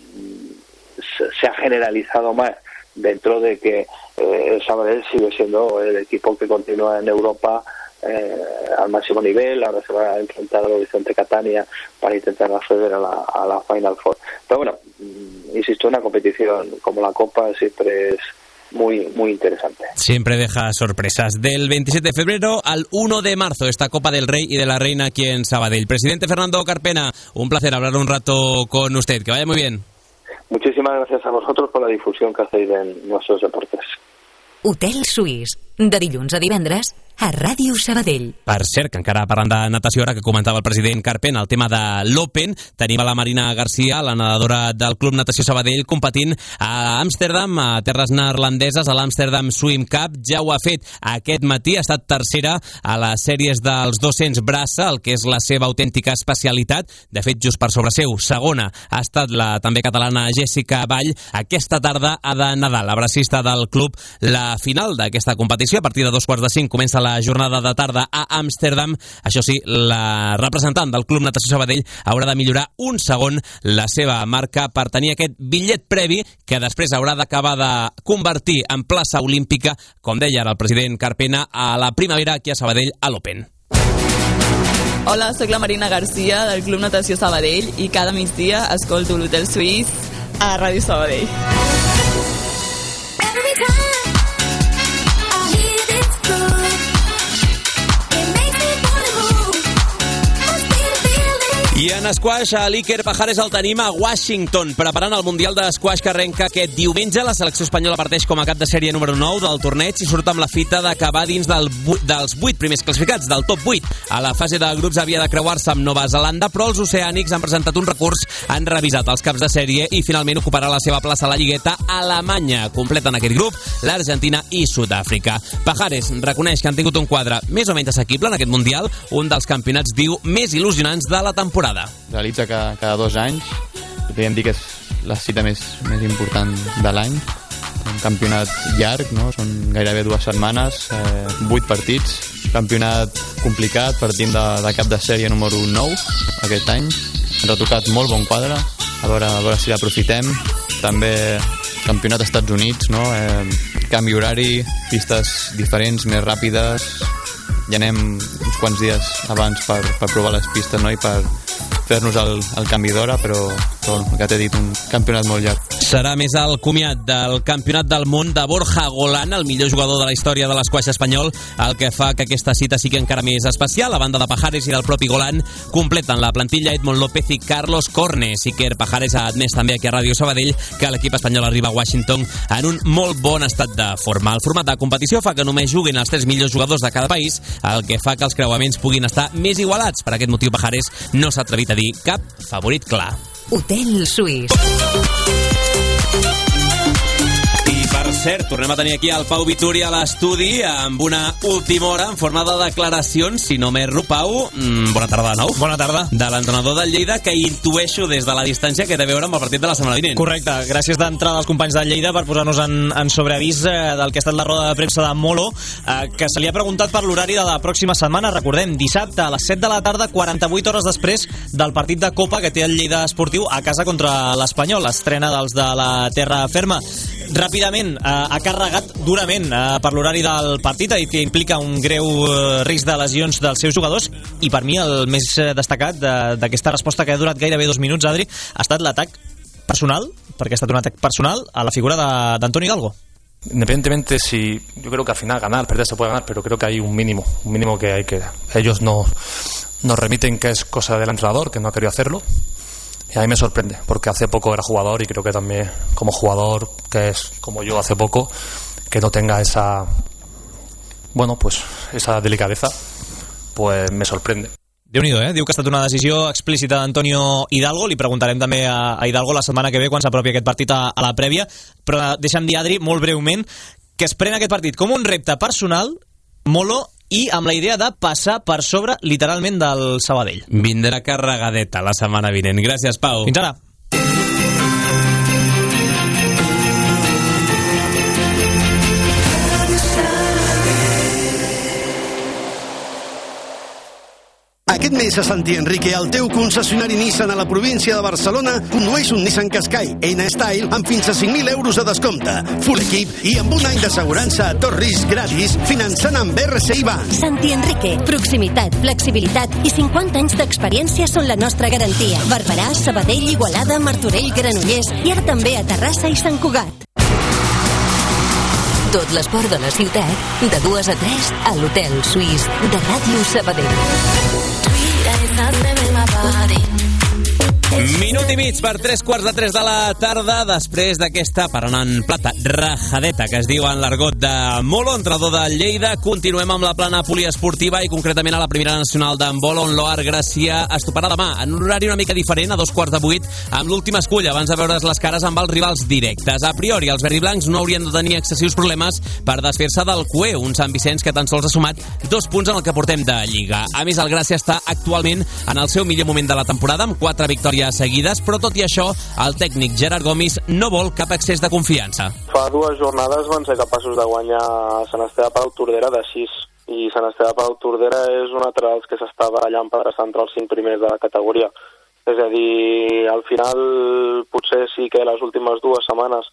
se ha generalizado más, dentro de que el Sabadell sigue siendo el equipo que continúa en Europa al máximo nivel. Ahora se va a enfrentar al Horizonte Catania para intentar acceder a la Final Four. Pero bueno, insisto, una competición como la Copa siempre es muy, muy interesante. Siempre deja sorpresas. Del 27 de febrero al 1 de marzo, esta Copa del Rey y de la Reina aquí en Sabadell. Presidente Fernando Carpena, un placer hablar un rato con usted. Que vaya muy bien. Muchísimas gracias a vosotros por la difusión que hacéis en nuestros deportes. Hotel Suís, de dilluns a divendres a Ràdio Sabadell. Per cert, que encara parlant de natació, ara que comentava el president Carpena el tema de l'Open, tenim a la Marina Garcia, la nedadora del Club Natació Sabadell, competint a Amsterdam, a terres neerlandeses, a l'Amsterdam Swim Cup. Ja ho ha fet aquest matí, ha estat tercera a les sèries dels 200 braça, el que és la seva autèntica especialitat. De fet, just per sobre seu, segona ha estat la també catalana Jessica Vall. Aquesta tarda ha de nedar la bracista del club la final d'aquesta competició. A partir de 4:45 comença la jornada de tarda a Amsterdam. Això sí, la representant del Club Natació Sabadell haurà de millorar un segon la seva marca per tenir aquest bitllet previ que després haurà d'acabar de convertir en plaça olímpica, com deia ara el president Carpena, a la primavera aquí a Sabadell a l'Open. Hola, sóc la Marina Garcia del Club Natació Sabadell i cada migdia escolto l'Hotel Suís a Ràdio Sabadell. I en squash, a l'Iker Pajares el tenim a Washington, preparant el Mundial de Squash que arrenca aquest diumenge. La selecció espanyola parteix com a cap de sèrie número 9 del torneig i surt amb la fita d'acabar dins dels 8 primers classificats, del top 8. A la fase de grups havia de creuar-se amb Nova Zelanda, però els oceànics han presentat un recurs, han revisat els caps de sèrie i finalment ocuparà la seva plaça a la lligueta Alemanya. Completen aquest grup l'Argentina i Sud-àfrica. Pajares reconeix que han tingut un quadre més o menys assequible en aquest Mundial, un dels campionats, diu, més il·lusionants de la temporada. Realitza cada 2 anys, podríem dir que és la cita més important de l'any. Un campionat llarg, no? Són gairebé 2 setmanes, 8 partits, campionat complicat, partint de cap de sèrie número 9 aquest any. Ens ha tocat molt bon quadre, a veure si l'aprofitem. També campionat als Estats Units, no? Canvi horari, pistes diferents, més ràpides. Ja anem uns quants dies abans per provar les pistes, no? I per fer-nos el canvi d'hora, però el que t'he dit, un campionat molt llarg. Serà més el comiat del Campionat del Món de Borja Golán, el millor jugador de la història de l'esquaix espanyol, el que fa que aquesta cita sigui encara més especial. A banda de Pajares i del propi Golán, completen la plantilla Edmond López i Carlos Cornes. Iker Pajares ha admès també aquí a Ràdio Sabadell que l'equip espanyol arriba a Washington en un molt bon estat de forma. El format de competició fa que només juguin els 3 millors jugadors de cada país, el que fa que els creuaments puguin estar més igualats. Per aquest motiu, Pajares no s'ha atrevit a dir cap favorit clar. Hotel Suís. I per cert, tornem a tenir aquí el Pau Vituri a l'estudi amb una última hora en forma de declaracions, si no m'erro. Pau, bona tarda de nou. Bona tarda. De l'entrenador del Lleida, que intueixo des de la distància que té a veure amb el partit de la setmana vinent. Correcte, gràcies d'entrada als companys del Lleida per posar-nos en sobreavís del que ha estat la roda de premsa de Molo, que se li ha preguntat per l'horari de la pròxima setmana. Recordem, dissabte a les 7 de la tarda, 48 hores després del partit de Copa que té el Lleida Esportiu a casa contra l'Espanyol, l'estrena dels de la terra ferma. Ràpidament, ha carregat durament per l'horari del partit, ha dit que implica un greu risc de lesions dels seus jugadors, i per mi el més destacat d'aquesta resposta, que ha durat gairebé 2 minuts, Adri, ha estat l'atac personal, perquè ha estat un atac personal a la figura d'Antonio Hidalgo. Independientemente si yo creo que al final ganar, perder se puede ganar, pero creo que hay un mínimo que hay que ellos nos remiten que es cosa del entrenador, que no ha querido hacerlo. Y a mí me sorprende, porque hace poco era jugador y creo que también como jugador, que es como yo hace poco, que no tenga esa delicadeza, pues me sorprende. Déu-n'hi-do, Diu que ha estat una decisió explícita d'Antonio Hidalgo. Li preguntarem també a Hidalgo la setmana que ve, quan s'apropi aquest partit a la prèvia. Però deixa'm dir, Adri, molt breument, que es pren aquest partit com un repte personal, Molo, i amb la idea de passar per sobre, literalment, del Sabadell. Vindrà carregadeta la setmana vinent. Gràcies, Pau. Fins ara. Aquest mes a Santi Enrique, el teu concessionari Nissan a la província de Barcelona, condueix un Nissan Qashqai N-Style amb fins a 5.000 euros de descompte, full equip i amb un any d'assegurança a tot risc gratis, finançant amb RCI Bank. Santi Enrique, proximitat, flexibilitat i 50 anys d'experiència són la nostra garantia. Barberà, Sabadell, Igualada, Martorell, Granollers i ara també a Terrassa i Sant Cugat. Tot l'esport de la ciutat, de 2 a 3, a l'Hotel Suís de Ràdio Sabadell. Minut i mig per 3:15 de la tarda, després d'aquesta, per anar en plata, rajadeta, que es diu en l'argot de Molo, entrenador de Lleida. Continuem amb la plana poliesportiva i concretament a la primera nacional d'handbol, on l'Oar Gràcia es toparà demà en un horari una mica diferent, a 7:45, amb l'última esculla, abans de veure's les cares amb els rivals directes. A priori, els verdiblancs no haurien de tenir excessius problemes per desfer-se del Cué, un Sant Vicenç que tan sols ha sumat 2 punts en el que portem de Lliga. A més, el Gràcia està actualment en el seu millor moment de la temporada, amb 4 victòries seguides, però tot i això, el tècnic Gerard Gomis no vol cap excés de confiança. Fa 2 jornades van ser capaços de guanyar Sant Esteve Palau-Tordera de 6, i Sant Esteve Palau-Tordera és un altre dels que s'està barallant per estar entre els 5 primers de la categoria. És a dir, al final potser sí que les últimes 2 setmanes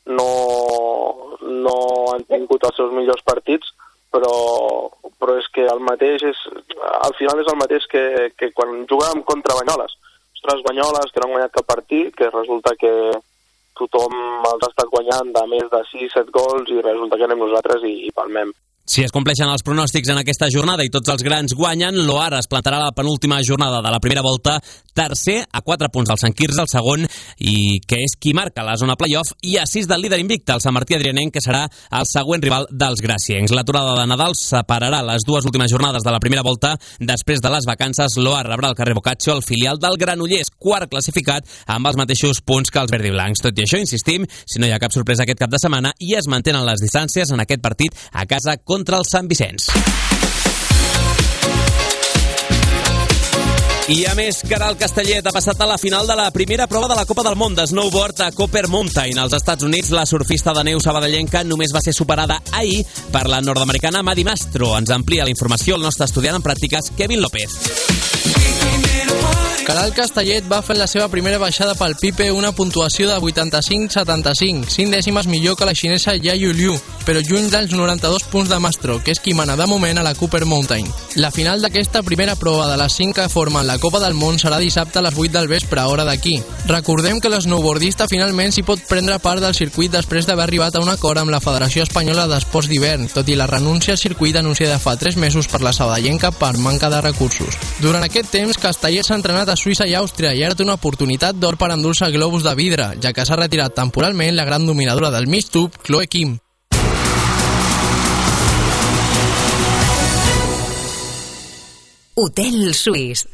no han tingut els seus millors partits, però és que al final és el mateix que quan jugàvem contra Banyoles. Banyoles que no han guanyat cap partit, que resulta que tothom els ha estat guanyant de més de 6-7 gols i resulta que anem nosaltres i palmem. Si es compleixen els pronòstics en aquesta jornada i tots els grans guanyen, l'Oar es plantarà la penúltima jornada de la primera volta tercer a 4 punts del Sant Quirze, el segon, i que és qui marca la zona playoff, i a 6 del líder invicte, el Sant Martí Adrianenc, que serà el següent rival dels graciencs. L'aturada de Nadal separarà les dues últimes jornades de la primera volta. Després de les vacances, l'OA rebrà el carrer Boccaccio, el filial del Granollers, quart classificat, amb els mateixos punts que els verdiblancs. Tot i això, insistim, si no hi ha cap sorpresa aquest cap de setmana, i es mantenen les distàncies en aquest partit a casa contra el Sant Vicenç. I a més, Caral Castellet ha passat a la final de la primera prova de la Copa del Món de snowboard a Copper Mountain. Als Estats Units, la surfista de neu sabadellenca només va ser superada ahir per la nord-americana Madi Mastro. Ens amplia la informació el nostre estudiant en pràctiques, Kevin López. Caral Castellet va fer la seva primera baixada pel Pipe, una puntuació de 85-75, 5 dècimes millor que la xinesa Yayu Liu, però lluny dels 92 punts de Mastro, que és qui mana de moment a la Copper Mountain. La final d'aquesta primera prova de les 5 que formen la Copa del Món serà dissabte a les 8 del vespre, hora d'aquí. Recordem que l'esnowboardista finalment s'hi pot prendre part del circuit després d'haver arribat a un acord amb la Federació Espanyola d'Esports d'Hivern, tot i la renúncia al circuit anunciada fa 3 mesos per la sabadellenca per manca de recursos. Durant aquest temps, Castellet s'ha entrenat a Suïssa i Àustria i ara té una oportunitat d'or per endur-se globus de vidre, ja que s'ha retirat temporalment la gran dominadora del mig tub, Chloe Kim. Hotel Suís.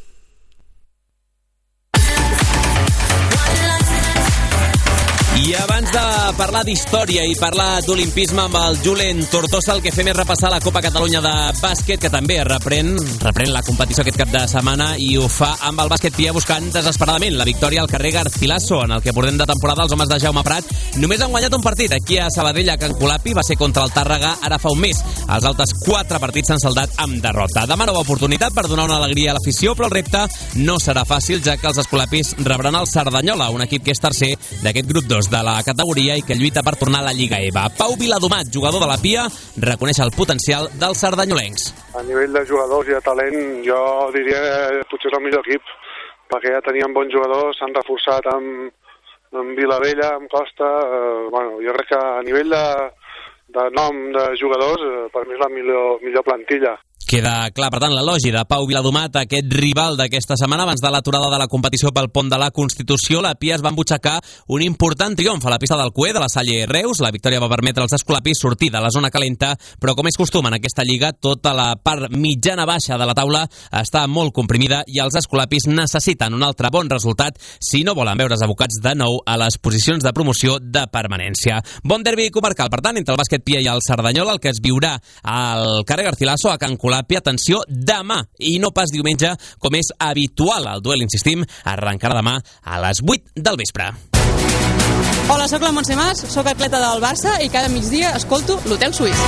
I abans de parlar d'història i parlar d'olimpisme amb el Julen Tortosa, el que fem és repassar la Copa Catalunya de bàsquet, que també reprèn la competició aquest cap de setmana, i ho fa amb el bàsquet Pia buscant desesperadament la victòria al carrer Garcilaso. En el que portem de temporada, els homes de Jaume Prat només han guanyat un partit aquí a Sabadell, a Can Colapi, va ser contra el Tàrrega ara fa un mes. Els altres 4 partits s'han saldat amb derrota. Demà nova oportunitat per donar una alegria a l'afició, però el repte no serà fàcil, ja que els escolapis rebran el Cerdanyola, un equip que és tercer d'aquest grup 2 de la categoria i que lluita per tornar a la Lliga EVA. Pau Viladomat, jugador de la Pia, reconeix el potencial dels sardanyolencs. A nivell de jugadors i de talent, jo diria que potser és el millor equip, perquè ja teníem bons jugadors, s'han reforçat amb Vilavella, amb Costa. Jo crec que a nivell de nom de jugadors, per mi és la millor plantilla. Queda clar, per tant, l'elogi de Pau Viladomat, aquest rival d'aquesta setmana. Abans de l'aturada de la competició pel Pont de la Constitució, la Pia es va embutxacar un important triomf a la pista del Cué de la Salle Reus. La victòria va permetre als escolapis sortir de la zona calenta, però com és costum en aquesta lliga, tota la part mitjana-baixa de la taula està molt comprimida i els escolapis necessiten un altre bon resultat si no volen veure's abocats de nou a les posicions de promoció de permanència. Bon derbi comarcal, per tant, entre el bàsquet Pia i el Cerdanyola, el que es viurà al carrer Garcilaso, a Can Colapi. Atenció, demà, i no pas diumenge, com és habitual. El duel, insistim, arrencarà demà a les 8 del vespre. Hola, sóc la Montse Mas, sóc atleta del Barça i cada migdia escolto l'Hotel Suís.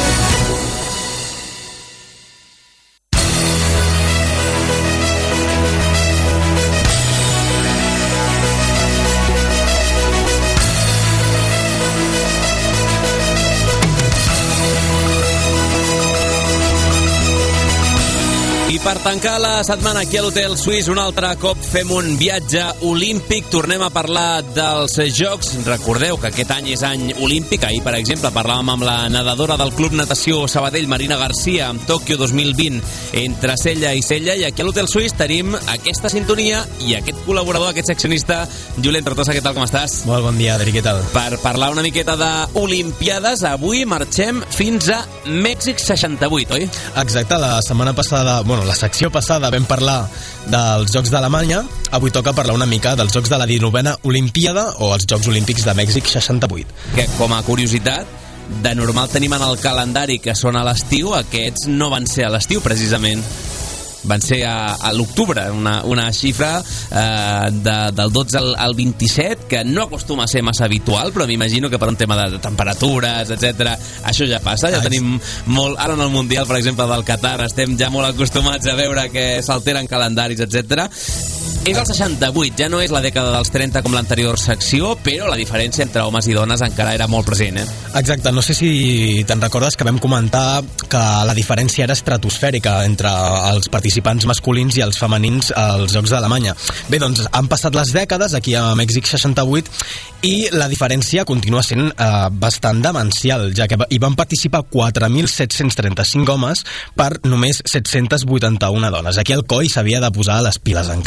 I per tancar la setmana aquí a l'Hotel Suís, un altre cop fem un viatge olímpic. Tornem a parlar dels Jocs. Recordeu que aquest any és any olímpic. Ahir, per exemple, parlàvem amb la nedadora del Club Natació Sabadell, Marina Garcia, amb Tòquio 2020 entre cella i cella. I aquí a l'Hotel Suís tenim aquesta sintonia i aquest col·laborador, aquest seccionista, Julen Tortosa. Què tal, com estàs? Molt bon dia, Adri, què tal? Per parlar una miqueta d'Olimpiades, avui marxem fins a Mèxic 68, oi? Exacte, la setmana passada, la secció passada vam parlar dels Jocs d'Alemanya, avui toca parlar una mica dels Jocs de la 19a Olimpiada o els Jocs Olímpics de Mèxic 68. Que, com a curiositat, de normal tenim en el calendari que són a l'estiu, aquests no van ser a l'estiu, precisament. Van ser a l'octubre, una xifra del 12 al 27, que no acostuma a ser massa habitual, però m'imagino que per un tema de temperatures, etc, això ja passa, ja tenim molt... Ara en el Mundial, per exemple, del Qatar, estem ja molt acostumats a veure que s'alteren calendaris, etc. És el 68, ja no és la dècada dels 30 com l'anterior secció, però la diferència entre homes i dones encara era molt present, Exacte, no sé si te'n recordes que vam comentar que la diferència era estratosfèrica entre els participants masculins i els femenins als Jocs d'Alemanya. Bé, doncs han passat les dècades aquí a Mèxic 68 i la diferència continua sent bastant demencial, ja que hi van participar 4.735 homes per només 781 dones. Aquí el COI s'havia de posar les piles encara,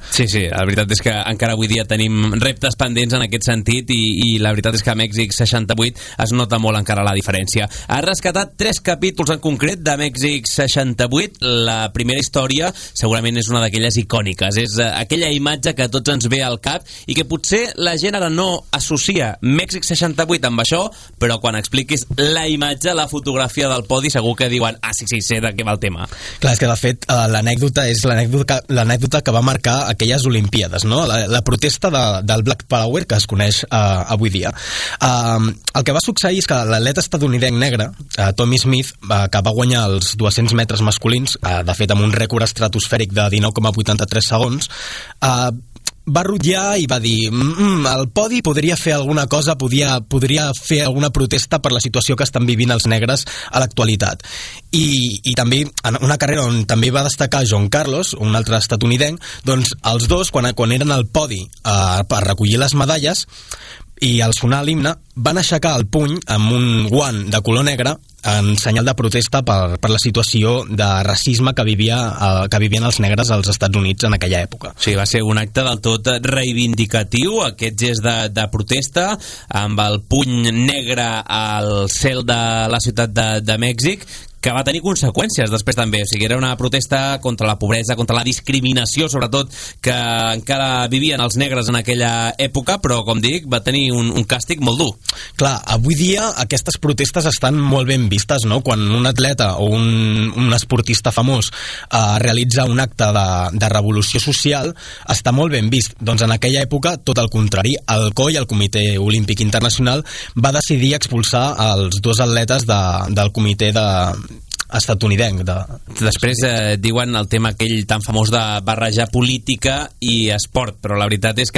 Sí, la veritat és que encara avui dia tenim reptes pendents en aquest sentit i la veritat és que a Mèxic 68 es nota molt encara la diferència. Ha rescatat 3 capítols en concret de Mèxic 68. La primera història segurament és una d'aquelles icòniques, és aquella imatge que a tots ens ve al cap i que potser la gent ara no associa Mèxic 68 amb això, però quan expliquis la imatge, la fotografia del podi, segur que diuen, sí, sé de què va el tema. Clar, és que de fet l'anècdota és l'anècdota que va marcar aquelles Olimpíades, no? La protesta del Black Power que es coneix avui dia. El que va succeir és que l'atleta estadounidenc negre, Tommy Smith, que va guanyar els 200 metres masculins, de fet amb un rècord estratosfèric de 19,83 segons, va rutllar i va dir el podi podria fer alguna cosa, podria fer alguna protesta per la situació que estan vivint els negres a l'actualitat. I també, en una carrera on també va destacar John Carlos, un altre estatunidenc, doncs els dos, quan eren al podi per recollir les medalles i al sonar l'himne, van aixecar el puny amb un guant de color negre en senyal de protesta per la situació de racisme que vivien els negres als Estats Units en aquella època. Sí, va ser un acte del tot reivindicatiu, aquest gest de protesta, amb el puny negre al cel de la ciutat de Mèxic, que va tenir conseqüències després també. O sigui, era una protesta contra la pobresa, contra la discriminació, sobretot, que encara vivien els negres en aquella època, però, com dic, va tenir un càstig molt dur. Clar, avui dia aquestes protestes estan molt ben vistes, no? Quan un atleta o un esportista famós realitza un acte de revolució social, està molt ben vist. Doncs en aquella època, tot el contrari, el COI, el Comitè Olímpic Internacional, va decidir expulsar els 2 atletes del comitè estatunidenc. Després diuen el tema aquell tan famós de barrejar política i esport, però la veritat és que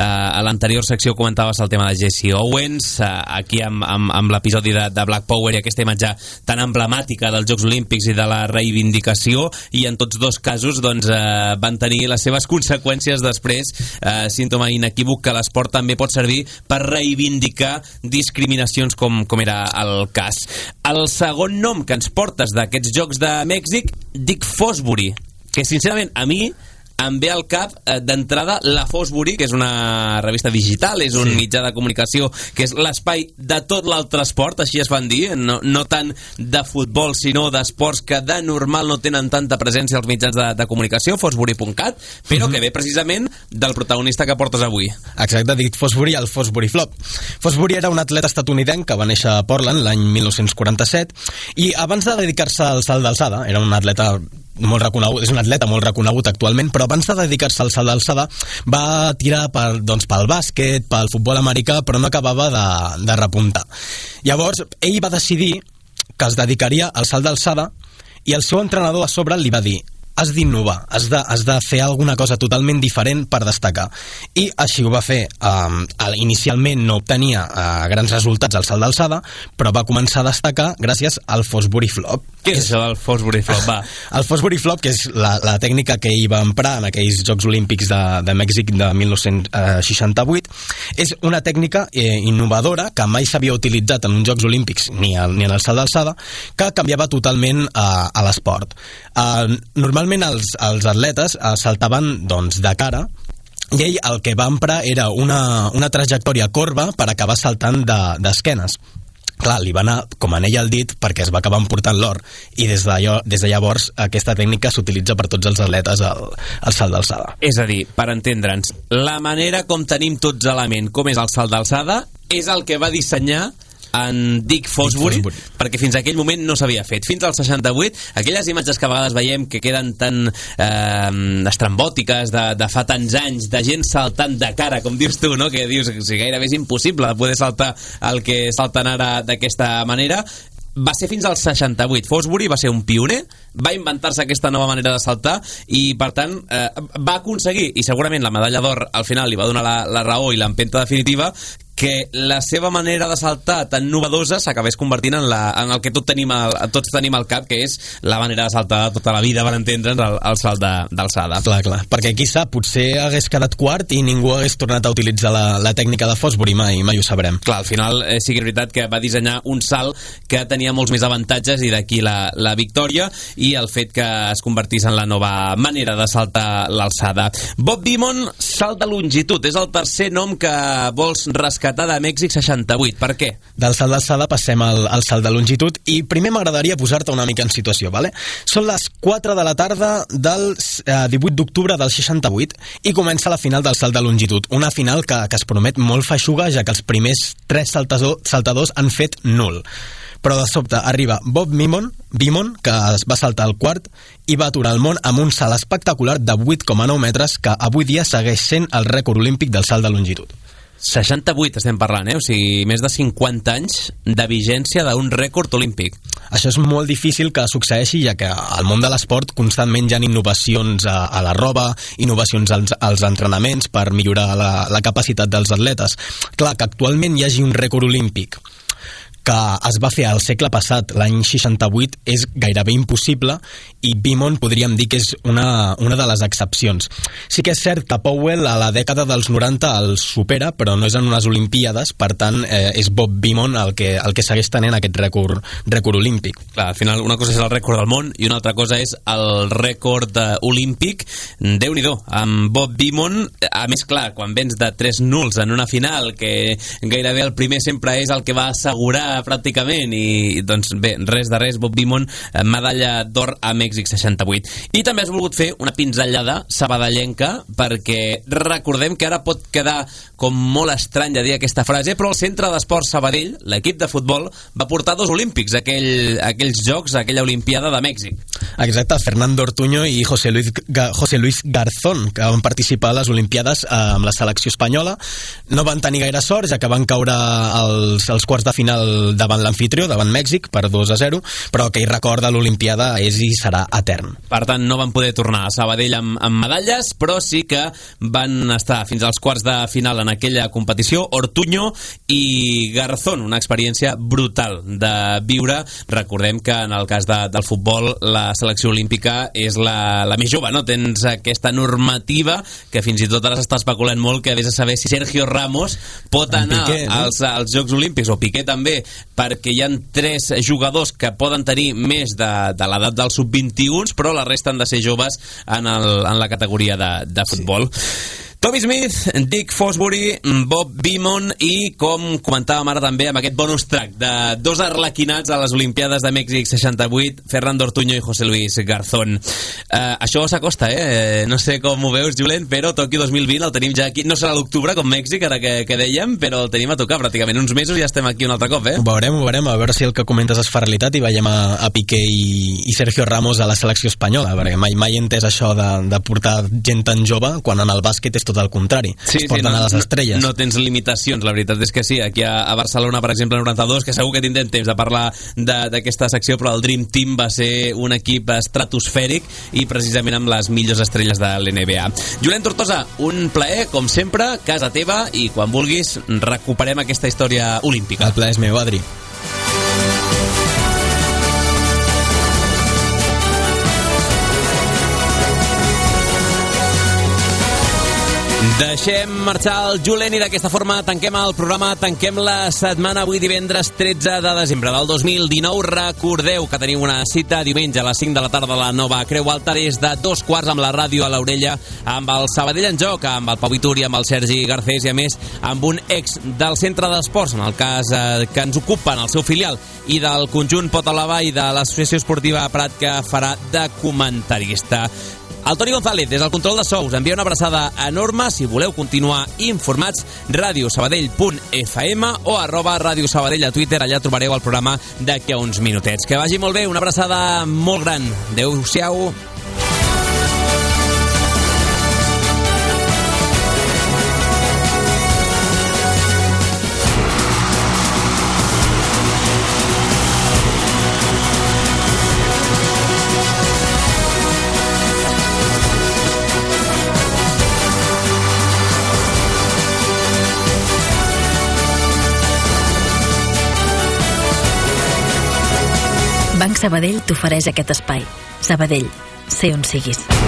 a l'anterior secció comentaves el tema de Jesse Owens, aquí amb l'episodi de Black Power i aquesta imatge tan emblemàtica dels Jocs Olímpics i de la reivindicació, i en tots 2 casos doncs, van tenir les seves conseqüències després, símptoma inequívoc que l'esport també pot servir per reivindicar discriminacions com era el cas. El segon nom que ens portes d'aquests Jocs de Mèxic, Dick Fosbury, que sincerament a mi em ve al cap d'entrada la Fosbury, que és una revista digital, és un mitjà de comunicació que és l'espai de tot l'altre esport, així es van dir, no tant de futbol sinó d'esports que de normal no tenen tanta presència als mitjans de comunicació, fosbury.cat, però que ve precisament del protagonista que portes avui. Exacte, Dick Fosbury, el Fosbury Flop. Fosbury era un atleta estatunidenc que va néixer a Portland l'any 1947 i abans de dedicar-se al salt d'alçada, era un atleta molt reconegut, és un atleta molt reconegut actualment, però abans de dedicar-se al salt d'alçada va tirar pel bàsquet, pel futbol americà, però no acabava de repuntar. Llavors, ell va decidir que es dedicaria al salt d'alçada i el seu entrenador a sobre li va dir: has d'innovar, has de fer alguna cosa totalment diferent per destacar. I així ho va fer. Inicialment no obtenia grans resultats al salt d'alçada, però va començar a destacar gràcies al Fosbury Flop. Què és això del Fosbury Flop? Va. El Fosbury Flop, que és la tècnica que ell va emprar en aquells Jocs Olímpics de Mèxic de 1968, és una tècnica innovadora que mai s'havia utilitzat en uns Jocs Olímpics ni en el salt d'alçada, que canviava totalment a l'esport. Normalment els atletes saltaven de cara i ell el que va emprar era una trajectòria corba per acabar saltant d'esquenes. Clar, li va anar com anell al dit perquè es va acabar emportant l'or, i des de llavors aquesta tècnica s'utilitza per tots els atletes al salt d'alçada. És a dir, per entendre'ns, la manera com tenim tots a la ment com és el salt d'alçada és el que va dissenyar en Dick Fosbury, perquè fins a aquell moment no s'havia fet. Fins al 68, aquelles imatges que a vegades veiem que queden tan estrambòtiques de fa tants anys, de gent saltant de cara, com dius tu, no? Que dius que gairebé és impossible poder saltar el que salten ara d'aquesta manera. Va ser fins al 68. Fosbury va ser un pioner, va inventar-se aquesta nova manera de saltar i, per tant, va aconseguir, i segurament la medalla d'or al final li va donar la raó i l'empenta definitiva, que la seva manera de saltar tan novedosa s'acabés convertint en el que tots tenim al cap, que és la manera de saltar de tota la vida, per entendre'ns, el salt d'alçada. Clar, perquè qui sap, potser hagués quedat quart i ningú hagués tornat a utilitzar la tècnica de Fosbury, mai ho sabrem. Clar, al final sí que és veritat que va dissenyar un salt que tenia molts més avantatges i d'aquí la victòria i el fet que es convertís en la nova manera de saltar l'alçada. Bob Beamon, salt de longitud, és el tercer nom que vols rescatar de Mèxic 68. Per què? Del salt d'alçada passem al salt de longitud i primer m'agradaria posar-te una mica en situació, vale? Són les 4 de la tarda del 18 d'octubre del 68 i comença la final del salt de longitud, una final que es promet molt feixuga, ja que els primers 3 saltadors han fet nul. Però de sobte arriba Bob Beamon, que es va saltar al quart i va aturar el món amb un salt espectacular de 8,9 metres que avui dia segueix sent el rècord olímpic del salt de longitud. 68 estem parlant, o sigui, més de 50 anys de vigència d'un rècord olímpic. Això és molt difícil que succeeixi, ja que al món de l'esport constantment hi ha innovacions a la roba, innovacions als entrenaments per millorar la capacitat dels atletes. Clar, que actualment hi hagi un rècord olímpic que es va fer al segle passat, l'any 68, és gairebé impossible i Beamon podríem dir que és una de les excepcions. Sí que és cert que Powell a la dècada dels 90 el supera, però no és en unes Olimpíades, per tant és Bob Beamon el que segueix tenint aquest rècord olímpic. Clar, al final una cosa és el rècord del món i una altra cosa és el rècord olímpic. Déu-n'hi-do, amb Bob Beamon, a més clar, quan vens de 3 nuls en una final, que gairebé el primer sempre és el que va assegurar pràcticament, i doncs bé, res de res, Bob Beamon, medalla d'or a Mèxic 68. I també has volgut fer una pinzellada sabadellenca, perquè recordem que ara pot quedar com molt estrany de dir aquesta frase, però el Centre d'Esports Sabadell, l'equip de futbol, va portar 2 olímpics aquells jocs, aquella Olimpiada de Mèxic. Exacte, Fernando Ortuño i José Luis Garzón, que van participar a les Olimpiades amb la selecció espanyola. No van tenir gaire sort, ja que van caure als quarts de final davant l'anfitrió, davant Mèxic, per 2-0, però aquell record de l'Olimpiada és i serà etern. Per tant, no van poder tornar a Sabadell amb medalles, però sí que van estar fins als quarts de final en aquella competició. Ortuño i Garzón, una experiència brutal de viure. Recordem que en el cas del futbol la selecció olímpica és la més jove, no? Tens aquesta normativa que fins i tot ara s'està especulant molt, que vés a saber si Sergio Ramos pot anar Piqué, no? als Jocs Olímpics, o Piqué també, perquè hi ha 3 jugadors que poden tenir més de l'edat dels sub-21, però la resta han de ser joves en la categoria de futbol. Sí. Tommy Smith, Dick Fosbury, Bob Beamon i, com comentàvem ara també, amb aquest bonus track de 2 arlequinats a les Olimpiades de Mèxic 68, Fernando Ortuño i José Luis Garzón. Això s'acosta, no sé com ho veus, Julen, però Tòquio 2020 el tenim ja aquí. No serà l'octubre com Mèxic, ara que dèiem, però el tenim a tocar pràcticament. Uns mesos ja estem aquí un altre cop, Ho veurem, a veure si el que comentes es fa realitat i veiem a Piqué i Sergio Ramos a la selecció espanyola, perquè mai he entès això de portar gent tan jove, quan en el bàsquet és tot el contrari. Es porten a les estrelles. No tens limitacions, la veritat és que sí. Aquí a Barcelona, per exemple, 92, que segur que tindrem temps de parlar d'aquesta secció, però el Dream Team va ser un equip estratosfèric i precisament amb les millors estrelles de l'NBA. Julen Tortosa, un plaer, com sempre, casa teva, i quan vulguis recuperem aquesta història olímpica. El plaer és meu, Adri. Deixem marxar el Julen i d'aquesta forma tanquem el programa, tanquem la setmana avui divendres 13 de desembre del 2019. Recordeu que tenim una cita diumenge a les 5 de la tarda a la Nova Creu Alta des de 2:15 amb la ràdio a l'orella, amb el Sabadell en joc, amb el Pau Vituri, amb el Sergi Garcés i a més amb un ex del Centre d'Esports, en el cas que ens ocupa en el seu filial, i del conjunt Pota la Vall de l'Associació Esportiva Prat, que farà de comentarista. El Toni González, des del control de so, us envia una abraçada enorme. Si voleu continuar informats, radiosabadell.fm o @radiosabadell a Twitter. Allà trobareu el programa d'aquí a uns minutets. Que vagi molt bé, una abraçada molt gran. Adéu-siau. Sabadell t'ofereix aquest espai. Sabadell, sé on siguis.